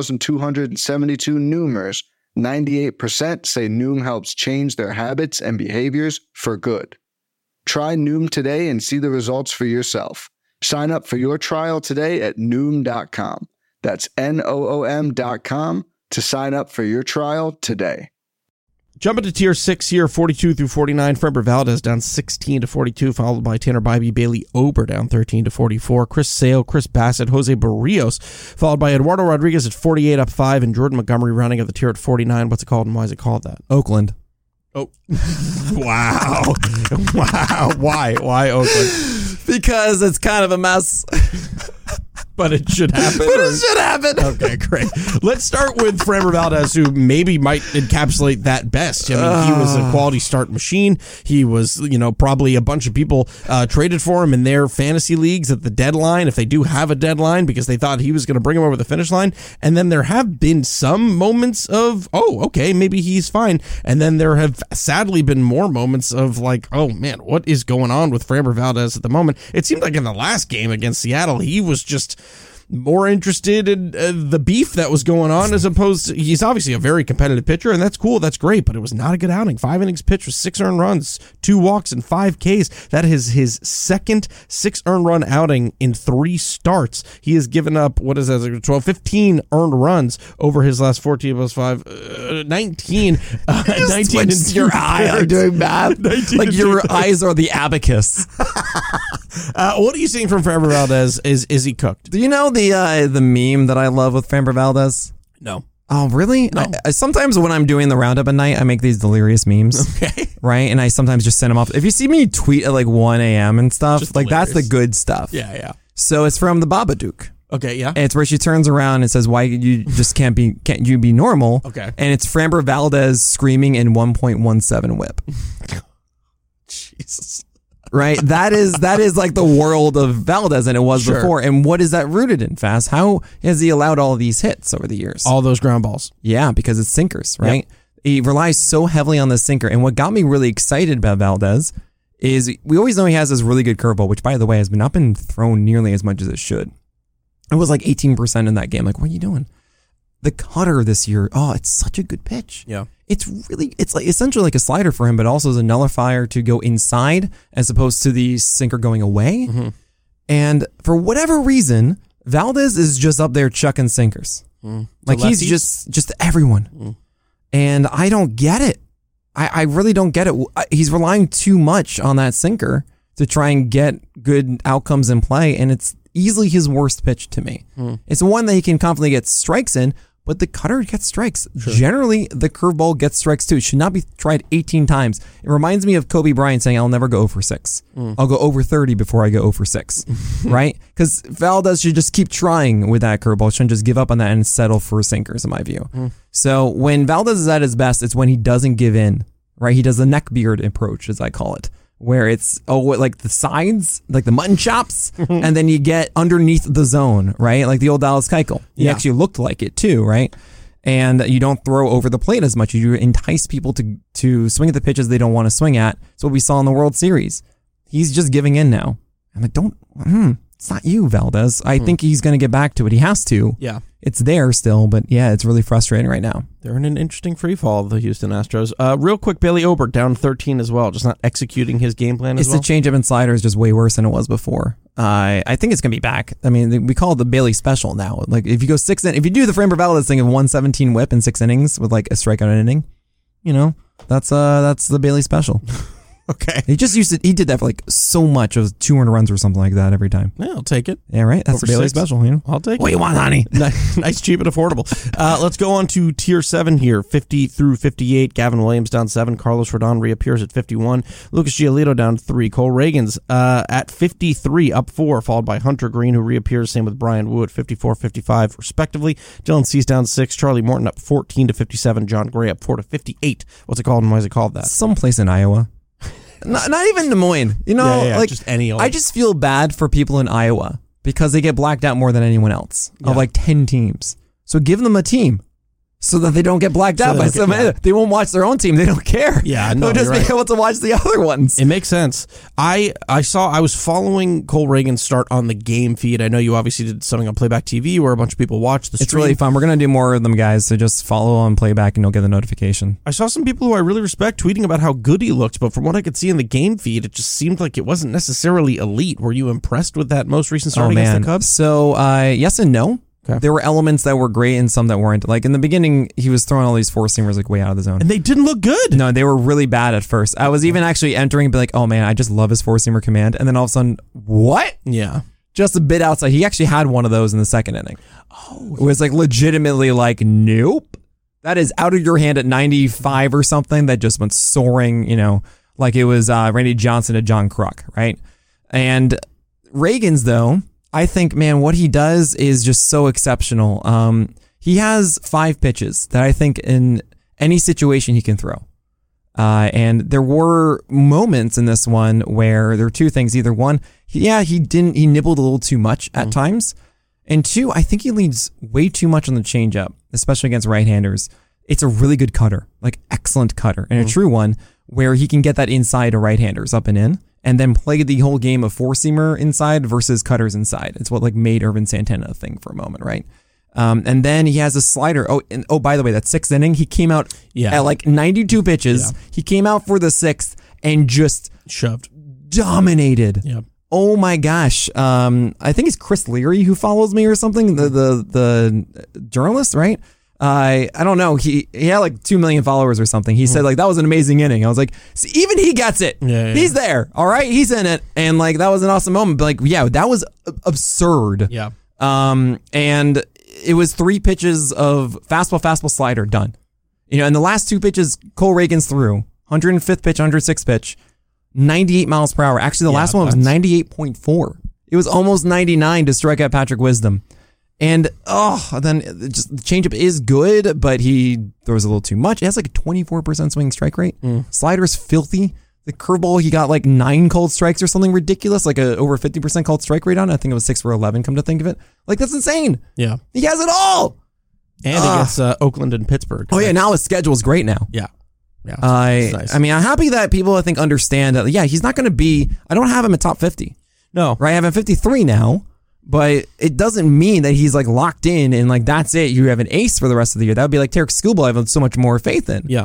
4,272 Noomers, 98% say Noom helps change their habits and behaviors for good. Try Noom today and see the results for yourself. Sign up for your trial today at Noom.com. That's Noom.com to sign up for your trial today. Jumping to tier 6 here, 42 through 49. Framber Valdez down 16 to 42, followed by Tanner Bybee, Bailey Ober down 13 to 44. Chris Sale, Chris Bassett, Jose Barrios, followed by Eduardo Rodriguez at 48 up 5, and Jordan Montgomery rounding out the tier at 49. What's it called and why is it called that? Oakland. Oh, wow. Wow. Why Oakland? Because it's kind of a mess. But it should happen. Okay, great. Let's start with Framber Valdez, who maybe might encapsulate that best. I mean, he was a quality start machine. He was, probably a bunch of people traded for him in their fantasy leagues at the deadline, if they do have a deadline, because they thought he was going to bring him over the finish line. And then there have been some moments of, oh, okay, maybe he's fine. And then there have sadly been more moments of like, oh man, what is going on with Framber Valdez at the moment? It seemed like in the last game against Seattle, he was just more interested in the beef that was going on as opposed to, he's obviously a very competitive pitcher, and that's cool, that's great, but it was not a good outing. 5 innings pitched with 6 earned runs, 2 walks, and 5 Ks. That is his second 6 earned run outing in 3 starts. He has given up, 15 earned runs over his last 14 plus 5, 19. 19 and your eye are doing math. Like your eyes are the abacus. What are you seeing from Framber Valdez? Is he cooked? Do you know the meme that I love with Framber Valdez? No. Oh, really? No. Sometimes when I'm doing the roundup at night, I make these delirious memes. Okay. Right? And I sometimes just send them off. If you see me tweet at like 1 a.m. and stuff, Just like delirious. that's the good stuff. Yeah. So it's from the Babadook. Okay, yeah. It's where she turns around and says, "Why you just can't you be normal?" Okay. And it's Framber Valdez screaming in 1.17 whip. Jesus. Right? That is like the world of Valdez and it was Sure. before. And what is that rooted in, Fast? How has he allowed all of these hits over the years? All those ground balls. Yeah, because it's sinkers, right? He relies so heavily on the sinker. And what got me really excited about Valdez is we always know he has this really good curveball, which by the way has not been thrown nearly as much as it should. It was like 18% in that game. Like, what are you doing? The cutter this year, it's such a good pitch. Yeah. It's like essentially like a slider for him, but also as a nullifier to go inside as opposed to the sinker going away. Mm-hmm. And for whatever reason, Valdez is just up there chucking sinkers. Like he's just everyone. And I don't get it. I really don't get it. He's relying too much on that sinker to try and get good outcomes in play. And it's easily his worst pitch to me. It's one that he can confidently get strikes in, but the cutter gets strikes. Sure. Generally, the curveball gets strikes too. It should not be tried 18 times. It reminds me of Kobe Bryant saying, "I'll never go 0 for 6. I'll go over 30 before I go 0 for 6." Right? Because Valdez should just keep trying with that curveball. Shouldn't just give up on that and settle for sinkers, in my view. So when Valdez is at his best, it's when he doesn't give in. Right? He does the neckbeard approach, as I call it, where it's like the sides, like the mutton chops, and then you get underneath the zone, right? Like the old Dallas Keuchel. He actually looked like it too, right? And you don't throw over the plate as much. You entice people to swing at the pitches they don't want to swing at. It's what we saw in the World Series. He's just giving in now. I'm like, it's not you, Valdez. I think he's going to get back to it. He has to. Yeah. It's there still, but yeah, it's really frustrating right now. They're in an interesting free fall, the Houston Astros. Real quick, Bailey Ober down 13 as well, just not executing his game plan as well. It's the changeup and slider is just way worse than it was before. I think it's going to be back. I mean, we call it the Bailey special now. Like if you go if you do the Framber Valdez thing of 117 whip in 6 innings with like a strikeout an inning, that's the Bailey special. Okay. He did that for like so much. It was 200 runs or something like that every time. Yeah, I'll take it. Yeah, right? That's Over the Bailey 6. special, I'll take it. What do you want, honey? Nice, cheap, and affordable. Let's go on to tier 7 here. 50 through 58. Gavin Williams down 7. Carlos Rodon reappears at 51. Lucas Giolito down 3. Cole Reagans at 53, up 4, followed by Hunter Green, who reappears. Same with Brian Wu at 54, 55, respectively. Dylan Cease down 6. Charlie Morton up 14 to 57. John Gray up 4 to 58. What's it called and why is it called that? Someplace in Iowa. Not even Des Moines. Like just any old. I just feel bad for people in Iowa because they get blacked out more than anyone else of like 10 teams. So give them a team. So that they don't get blacked out by some. They won't watch their own team. They don't care. Yeah, no, they'll just be able to watch the other ones. It makes sense. I was following Cole Reagan's start on the game feed. I know you obviously did something on Playback TV where a bunch of people watched the stream. It's really fun. We're going to do more of them, guys, so just follow on Playback and you'll get the notification. I saw some people who I really respect tweeting about how good he looked, but from what I could see in the game feed, it just seemed like it wasn't necessarily elite. Were you impressed with that most recent start against the Cubs? So, yes and no. Okay. There were elements that were great and some that weren't. Like in the beginning, he was throwing all these four-seamers like way out of the zone. And they didn't look good. No, they were really bad at first. I was even actually entering and be like, oh man, I just love his four-seamer command. And then all of a sudden, what? Yeah. Just a bit outside. He actually had one of those in the second inning. Oh. It was like legitimately like, nope. That is out of your hand at 95 or something that just went soaring, like it was Randy Johnson to John Kruk, right? And Reagan's, though, I think, man, what he does is just so exceptional. He has 5 pitches that I think in any situation he can throw. And there were moments in this one where there were 2 things. Either one, he nibbled a little too much at times. And 2, I think he leans way too much on the changeup, especially against right-handers. It's a really good cutter, like excellent cutter, and a true one where he can get that inside to right-handers up and in. And then play the whole game of four-seamer inside versus cutters inside. It's what like made Irvin Santana a thing for a moment, right? And then he has a slider. Oh, by the way, that 6th inning, he came out at like 92 pitches. Yeah. He came out for the 6th and just dominated. Yep. Oh my gosh. I think it's Chris Leary who follows me or something, the journalist, right? I don't know. He had like 2 million followers or something. He said like that was an amazing inning. I was like, see, even he gets it. Yeah. He's there. All right, he's in it, and like that was an awesome moment. But like, yeah, that was absurd. Yeah. And it was 3 pitches of fastball, slider done. And the last 2 pitches, Cole Reagan's threw 105th pitch, 106th pitch, 98 miles per hour. Actually, the last one was 98.4. It was almost 99 to strike out Patrick Wisdom. And, then just the changeup is good, but he throws a little too much. It has like a 24% swing strike rate. Slider's filthy. The curveball, he got like 9 called strikes or something ridiculous, like a over 50% called strike rate on it. I think it was 6 for 11, come to think of it. Like, that's insane. Yeah. He has it all. And against Oakland and Pittsburgh. Oh, yeah, now his schedule's great now. Yeah. Yeah. Nice. I mean, I'm happy that people, I think, understand that, yeah, he's not going to be, I don't have him at top 50. No. Right? I have him 53 now. But it doesn't mean that he's like locked in and like that's it. You have an ace for the rest of the year. That would be like Tarek Skubal. I have so much more faith in. Yeah.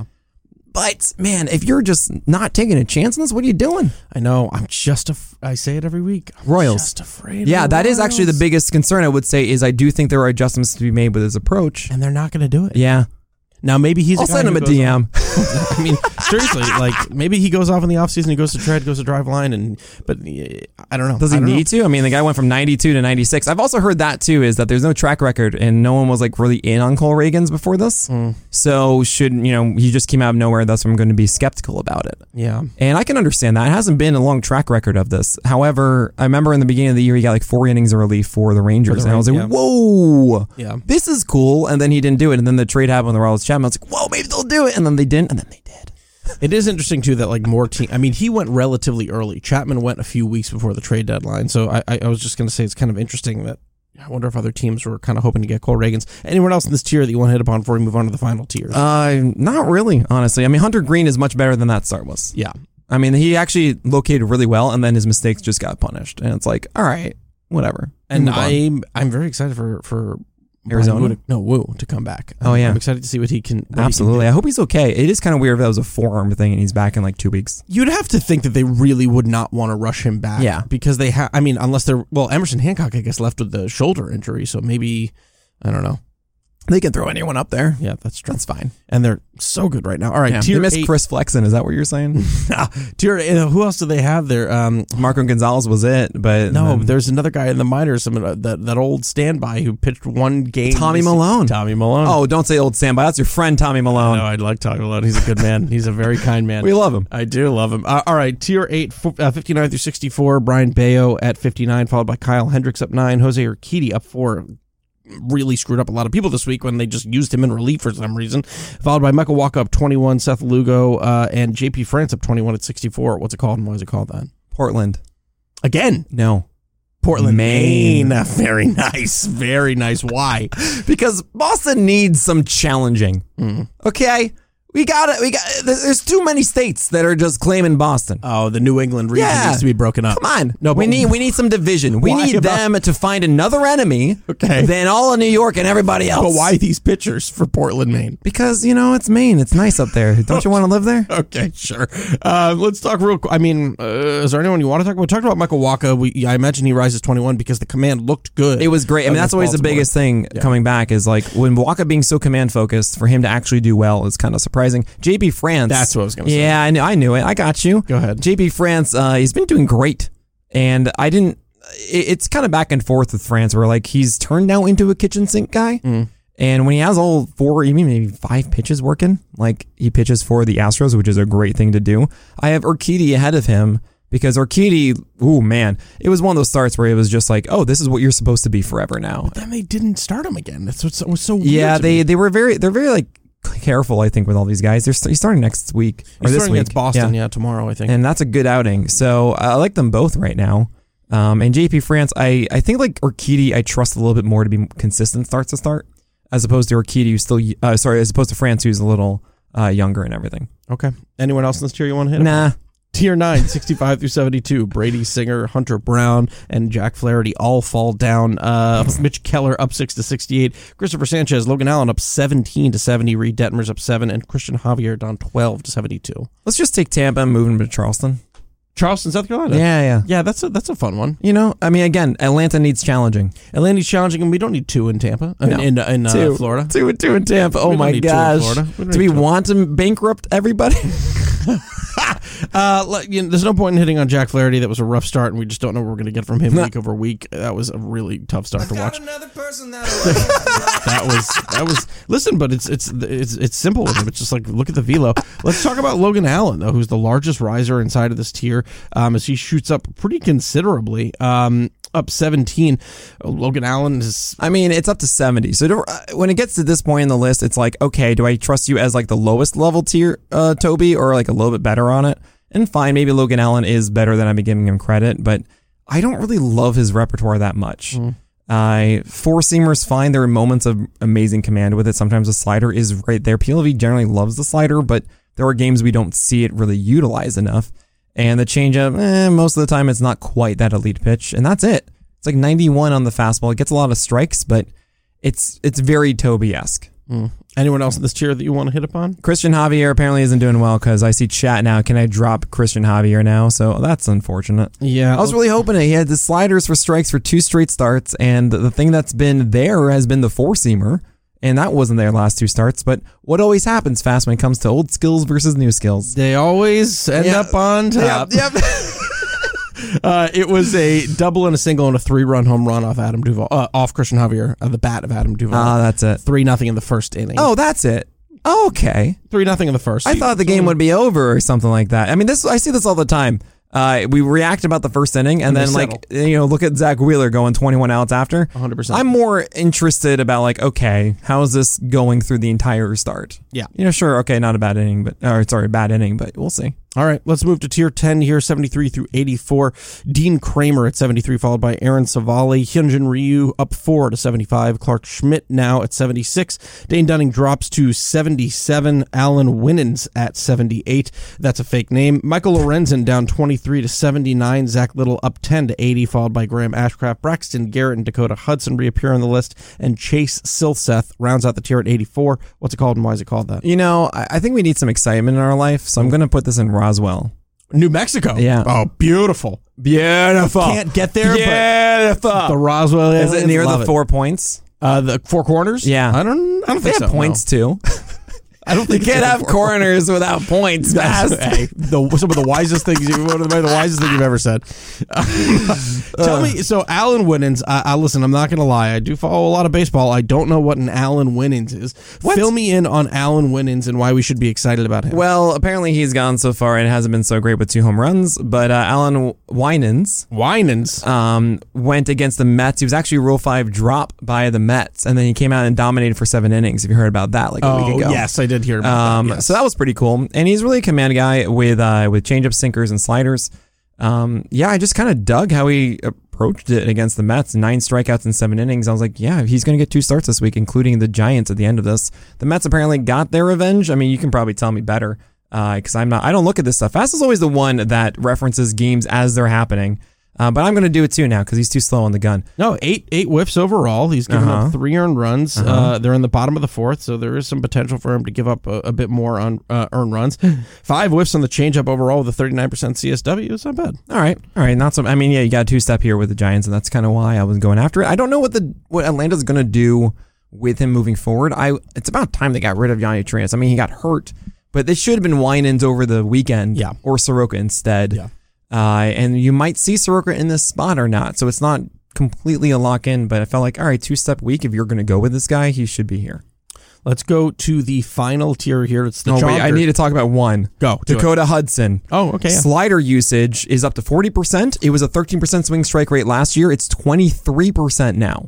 But man, if you're just not taking a chance on this, what are you doing? I know. I'm just I say it every week. Royals. Just afraid. Yeah, of that Royals. Is actually the biggest concern I would say is I do think there are adjustments to be made with his approach. And they're not going to do it. Yeah. Now maybe he's. I'll send him a DM. I mean, seriously, like maybe he goes off in the offseason, he goes to tread, goes to drive line, but I don't know. Does he need to? I mean, the guy went from 92 to 96. I've also heard that too, is that there's no track record and no one was like really in on Cole Reagan's before this. So he just came out of nowhere. That's why I'm going to be skeptical about it. Yeah. And I can understand that. It hasn't been a long track record of this. However, I remember in the beginning of the year, he got like 4 innings of relief for the Rangers. And I was like, whoa, this is cool. And then he didn't do it. And then the trade happened with the Royals Chapman. I was like, whoa, maybe they'll do it. And then they didn't. And then they did. It is interesting, too, that like more team. I mean, he went relatively early. Chapman went a few weeks before the trade deadline. So I was just going to say it's kind of interesting that I wonder if other teams were kind of hoping to get Cole Reagan's. Anyone else in this tier that you want to hit upon before we move on to the final tiers? Not really, honestly. I mean, Hunter Green is much better than that start was. Yeah. I mean, he actually located really well, and then his mistakes just got punished. And it's like, all right, whatever. And I'm very excited for Arizona? Wu to come back. Oh, yeah. I'm excited to see what he can Absolutely. I hope he's okay. It is kind of weird if that was a forearm thing and he's back in like 2 weeks. You'd have to think that they really would not want to rush him back. Yeah. Because they have, I mean, unless they're, Emerson Hancock, I guess, left with the shoulder injury. So maybe, I don't know. They can throw anyone up there. Yeah, that's true. That's fine. And they're so good right now. All right, yeah, tier they miss 8. Chris Flexen. Is that what you're saying? Tier 8, who else do they have there? Marco Gonzalez was it, but no, there's another guy in the minors, that old standby who pitched one game. Tommy Malone. Oh, don't say old standby. That's your friend, Tommy Malone. No, I'd like Tommy Malone. He's a good man. He's a very kind man. We love him. I do love him. All right, tier 8, 59 through 64. Brian Bayo at 59, followed by Kyle Hendricks up 9. Jose Urquidy up 4. Really screwed up a lot of people this week when they just used him in relief for some reason. Followed by Michael Walker up 21, Seth Lugo, and JP France up 21 at 64. What's it called and why is it called that? Portland. Again? No. Portland, Maine. Maine. Very nice. Very nice. Why? Because Boston needs some challenging. Okay? We got it. There's too many states that are just claiming Boston. Oh, the New England region needs to be broken up. Come on. No, we need some division. We Why need them to find another enemy than all of New York and everybody else. But why these pitchers for Portland, Maine? Because, it's Maine. It's nice up there. Don't you want to live there? Okay, sure. Let's talk real quick. I mean, is there anyone you want to talk about? We talked about Michael Wacha. I imagine he rises 21 because the command looked good. It was great. I mean, that's always the biggest thing coming back is like when Wacha being so command focused, for him to actually do well is kind of surprising. JP France. That's what I was going to say. Yeah, I knew it. I got you. Go ahead. JP France, he's been doing great. And it's kind of back and forth with France where like he's turned now into a kitchen sink guy. And when he has all 4, even maybe 5 pitches working, like he pitches for the Astros, which is a great thing to do. I have Urquidy ahead of him because Urquidy, ooh man, it was one of those starts where it was just like, oh, this is what you're supposed to be forever now. But then they didn't start him again. That's what was so weird. Yeah, they're very like careful, I think, with all these guys. He's starting next week or this week against Boston, tomorrow, I think. And that's a good outing. So I like them both right now. And JP France, I think like Urquidy, I trust a little bit more to be consistent start to start, as opposed to Urquidy, who's still as opposed to France, who's a little younger and everything. Okay. Anyone else in this tier you want to hit? Nah. Tier 9, 65 through 72. Brady Singer, Hunter Brown, and Jack Flaherty all fall down. Mitch Keller up 6 to 68. Christopher Sanchez, Logan Allen up 17 to 70. Reed Detmers up 7, and Christian Javier down 12 to 72. Let's just take Tampa and move him to Charleston. Charleston, South Carolina. Yeah. That's a fun one. I mean, again, Atlanta needs challenging. Atlanta needs challenging, and we don't need 2 in Tampa. No. In Florida. 2 in Tampa. Oh my gosh. Do we want to bankrupt everybody? There's no point in hitting on Jack Flaherty. That was a rough start, and we just don't know what we're going to get from him week over week. That was a really tough start to watch. Another person that was. Listen, but it's simple with him. It's just like look at the velo. Let's talk about Logan Allen though, who's the largest riser inside of this tier, as he shoots up pretty considerably. Up 17. Logan Allen is... I mean, it's up to 70. So when it gets to this point in the list, it's like, okay, do I trust you as like the lowest level tier, Toby, or like a little bit better on it? And fine, maybe Logan Allen is better than I've been giving him credit, but I don't really love his repertoire that much. Four-seamers fine. There are moments of amazing command with it. Sometimes the slider is right there. PLV generally loves the slider, but there are games we don't see it really utilized enough. And the changeup, most of the time it's not quite that elite pitch, and that's it. It's like 91 on the fastball. It gets a lot of strikes, but it's very Toby-esque. Anyone else in this tier that you want to hit upon? Christian Javier apparently isn't doing well because I see chat now. Can I drop Christian Javier now? So that's unfortunate. Yeah. I was really hoping it. He had the sliders for strikes for 2 straight starts, and the thing that's been there has been the four-seamer. And that wasn't their last 2 starts, but what always happens fast when it comes to old skills versus new skills? They always end up on top. Yep. It was a double and a single and a 3-run home run off Adam Duvall, off Christian Javier, the bat of Adam Duvall. That's it. 3-0 in the first inning. Oh, that's it. Okay. 3-0 in the first. I thought the game would be over or something like that. I mean, I see this all the time. We react about the first inning, and then look at Zach Wheeler going 21 outs after. 100%. I'm more interested about like, okay, how is this going through the entire start? Yeah. Sure, okay, not a bad inning, bad inning, but we'll see. All right, let's move to tier 10 here, 73 through 84. Dean Kramer at 73, followed by Aaron Savali. Hyunjin Ryu up 4 to 75. Clark Schmidt now at 76. Dane Dunning drops to 77. Alan Winans at 78. That's a fake name. Michael Lorenzen down 23 to 79. Zach Little up 10 to 80, followed by Graham Ashcraft. Braxton Garrett and Dakota Hudson reappear on the list. And Chase Silseth rounds out the tier at 84. What's it called and why is it called that? I think we need some excitement in our life, so I'm going to put this in Roswell. New Mexico. Yeah. Oh, beautiful. Can't get there, beautiful. But the Roswell is it near the it. 4 points? The 4 corners? Yeah. I don't think they so. Have points too. I don't think you can't have corners without points. Hey, some of the wisest things. One of the wisest things you've ever said. Tell me. So Alan Winans. Listen, I'm not going to lie. I do follow a lot of baseball. I don't know what an Alan Winans is. What? Fill me in on Alan Winans and why we should be excited about him. Well, apparently he's gone so far and hasn't been so great with 2 home runs. But Alan Winans went against the Mets. He was actually Rule 5 drop by the Mets, and then he came out and dominated for 7 innings. Have you heard about that? Like a week ago. Yes, I did hear about that. Yes. So that was pretty cool. And he's really a command guy with changeup, sinkers, and sliders. I just kind of dug how he approached it against the Mets, 9 strikeouts in 7 innings. I was like, yeah, he's going to get 2 starts this week, including the Giants at the end of this. The Mets apparently got their revenge. I mean, you can probably tell me better because I don't look at this stuff. Fast is always the one that references games as they're happening. But I'm going to do it too now because he's too slow on the gun. No, eight whiffs overall. He's given up 3 earned runs. They're in the bottom of the 4th, so there is some potential for him to give up a bit more on earned runs. 5 whiffs on the changeup overall with a 39% CSW. It's not bad. All right. Not so. I mean, yeah, you got a 2-step here with the Giants, and that's kind of why I was going after it. I don't know what Atlanta's going to do with him moving forward. It's about time they got rid of Yanni Trinas. I mean, he got hurt, but this should have been Winans over the weekend, or Soroka instead. Yeah. And you might see Soroka in this spot or not. So it's not completely a lock-in, but I felt like, all right, 2-step week. If you're going to go with this guy, he should be here. Let's go to the final tier here. It's the wait, I need to talk about one. Go. Dakota Hudson. Oh, okay. Yeah. Slider usage is up to 40%. It was a 13% swing strike rate last year. It's 23% now.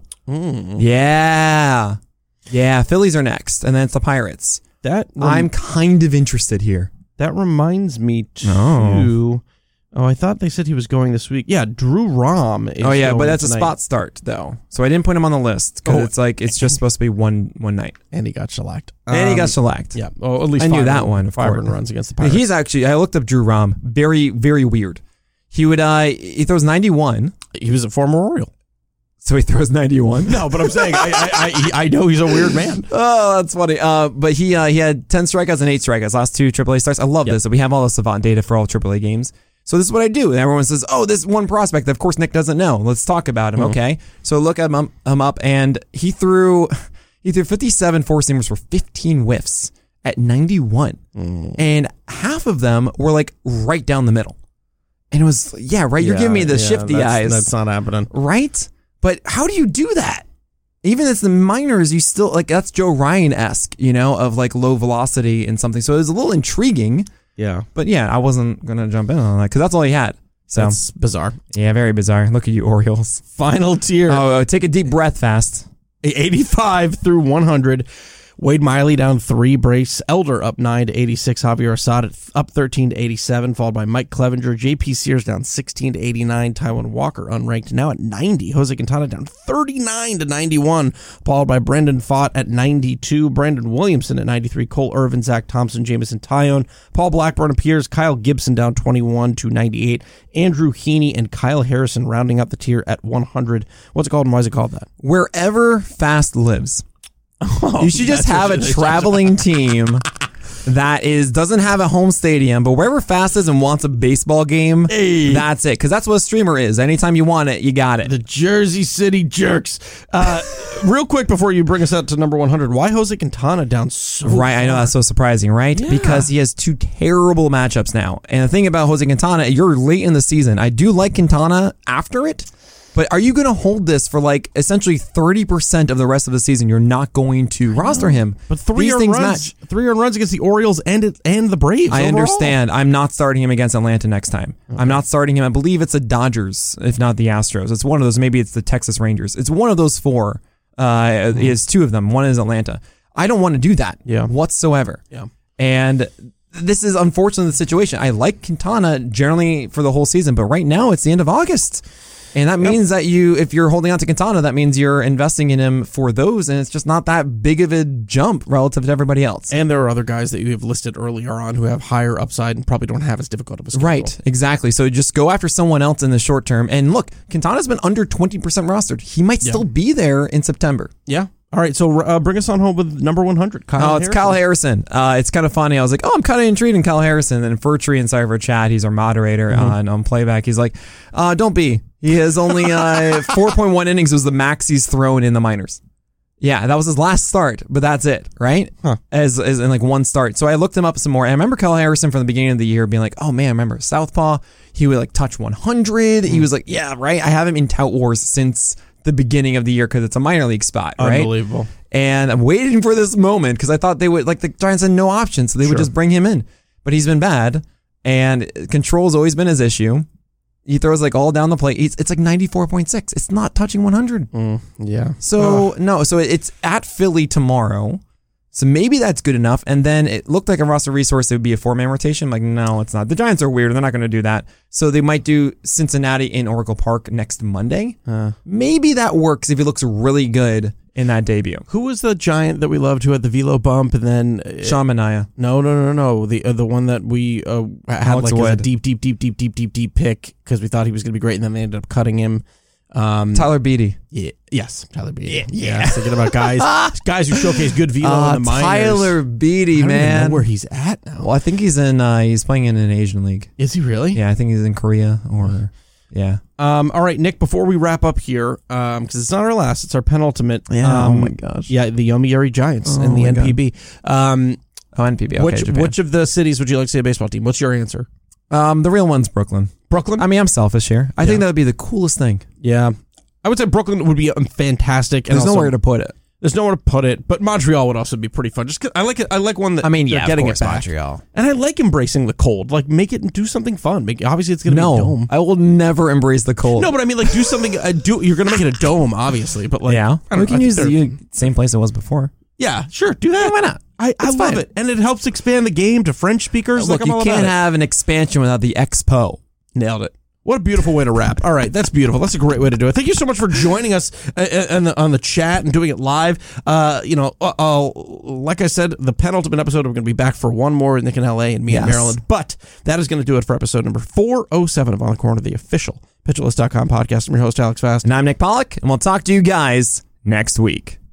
Yeah. Phillies are next, and then it's the Pirates. I'm kind of interested here. That reminds me to... Oh, I thought they said he was going this week. Yeah, Drew Rom is but that's tonight. A spot start, though. So I didn't put him on the list because it's just supposed to be one night. And he got shellacked. Yeah. Oh, at least I knew that one, of 5 course. runs against the Pirates. He's actually, I looked up Drew Rom. Very, very weird. He throws 91. He was a former Oriole. So he throws 91? No, but I'm saying, I know he's a weird man. Oh, that's funny. But he had 10 strikeouts and 8 strikeouts, last 2 AAA starts. I love this. So we have all the Savant data for all AAA games. So this is what I do. And everyone says, oh, this one prospect. Of course, Nick doesn't know. Let's talk about him, okay? So look him up, and he threw 57 four-seamers for 15 whiffs at 91. And half of them were like right down the middle. And it was, right, you're giving me the shifty eyes. That's not happening. Right? But how do you do that? Even as the minors, you still, like, that's Joe Ryan-esque, of like low velocity and something. So it was a little intriguing. Yeah. But I wasn't going to jump in on that because that's all he had. So that's bizarre. Yeah, very bizarre. Look at you, Orioles. Final tier. Oh, take a deep breath fast. 85 through 100. Wade Miley down 3, Brace Elder up 9 to 86, Javier Assad up 13 to 87, followed by Mike Clevenger. JP Sears down 16 to 89, Taijuan Walker unranked now at 90, Jose Quintana down 39 to 91, followed by Brendan Pfaadt at 92, Brandon Williamson at 93, Cole Irvin, Zach Thompson, Jamison Tyone, Paul Blackburn appears, Kyle Gibson down 21 to 98, Andrew Heaney and Kyle Harrison rounding out the tier at 100. What's it called and why is it called that? Wherever Fast lives. You should just have a traveling team that doesn't have a home stadium, but wherever Fast is and wants a baseball game, that's it. Because that's what a streamer is. Anytime you want it, you got it. The Jersey City Jerks. Real quick before you bring us out to number 100, why Jose Quintana down so Right, far? I know that's so surprising, right? Yeah. Because he has 2 terrible matchups now. And the thing about Jose Quintana, you're late in the season. I do like Quintana after it. But are you going to hold this for like essentially 30% of the rest of the season? You're not going to roster him. But 3 earned runs against the Orioles and the Braves. I overall. understand. I'm not starting him against Atlanta next time. Okay. I'm not starting him. I believe it's the Dodgers, if not the Astros. It's one of those. Maybe it's the Texas Rangers. It's one of those 4. He has 2 of them. One is Atlanta. I don't want to do that whatsoever. Yeah. And this is unfortunately the situation. I like Quintana generally for the whole season, but right now it's the end of August. And that means that if you're holding on to Quintana, that means you're investing in him for those, and it's just not that big of a jump relative to everybody else. And there are other guys that you have listed earlier on who have higher upside and probably don't have as difficult of a schedule. Right, exactly. So just go after someone else in the short term. And look, Quintana's been under 20% rostered. He might still be there in September. Yeah. All right, so bring us on home with number 100. Kyle Harrison. It's Kyle Harrison. It's kind of funny. I was like, I'm kind of intrigued in Kyle Harrison. And Furtree and Cyber Chat, he's our moderator on Playback. He's like, don't be. He has only 4.1 innings was the max he's thrown in the minors. Yeah, that was his last start, but that's it, right? As in like one start. So I looked him up some more. And I remember Kyle Harrison from the beginning of the year being like, oh man, I remember Southpaw. He would like touch 100. He was like, yeah, right. I have him in Tout Wars since the beginning of the year because it's a minor league spot, right? Unbelievable. And I'm waiting for this moment because I thought they would, like the Giants had no option, so they would just bring him in. But he's been bad, and control's always been his issue. He throws like all down the plate. It's like 94.6. It's not touching 100. Yeah. So, no. So it's at Philly tomorrow. So maybe that's good enough. And then it looked like a roster resource. It would be a 4-man rotation. I'm like, no, it's not. The Giants are weird. They're not going to do that. So they might do Cincinnati in Oracle Park next Monday. Maybe that works if he looks really good in that debut. Who was the Giant that we loved who had the velo bump and then Sean Manaea? No. The one that we had Alex like as a Wood. deep pick because we thought he was going to be great, and then they ended up cutting him. Tyler Beatty. Yes, Tyler Beatty. Yeah. Thinking about guys who showcase good velo in the minors. Tyler Beatty, I don't even man. know where he's at now. Well, I think he's in. He's playing in an Asian league. Is he really? Yeah, I think he's in Korea or. Yeah. All right, Nick. Before we wrap up here, because it's not our last, it's our penultimate. Yeah. Oh my gosh. Yeah, the Yomiuri Giants and the my NPB. NPB. Okay, which of the cities would you like to see a baseball team? What's your answer? The real one's Brooklyn. Brooklyn? I mean, I'm selfish here. I think that would be the coolest thing. Yeah. I would say Brooklyn would be fantastic. And There's nowhere to put it. There's nowhere to put it, but Montreal would also be pretty fun. Just 'cause I like it. I like one that. I mean, they're yeah, getting of course, it back. Montreal. And I like embracing the cold. Like, make it do something fun. Obviously, it's going to be a dome. I will never embrace the cold. No, but I mean, like, do something. You're going to make it a dome, obviously. But like, yeah, I don't we know, can use the same place it was before. Yeah, sure, do that. Yeah, why not? I love fine. it, and it helps expand the game to French speakers. Look, I'm you all can't about it. have an expansion without the Expo. Nailed it. What a beautiful way to wrap. All right, that's beautiful. That's a great way to do it. Thank you so much for joining us on the chat and doing it live. Like I said, the penultimate episode, we're going to be back for one more, Nick in LA and me in Maryland. But that is going to do it for episode number 407 of On the Corner, the official PitcherList.com podcast. I'm your host, Alex Fast. And I'm Nick Pollock, and we'll talk to you guys next week.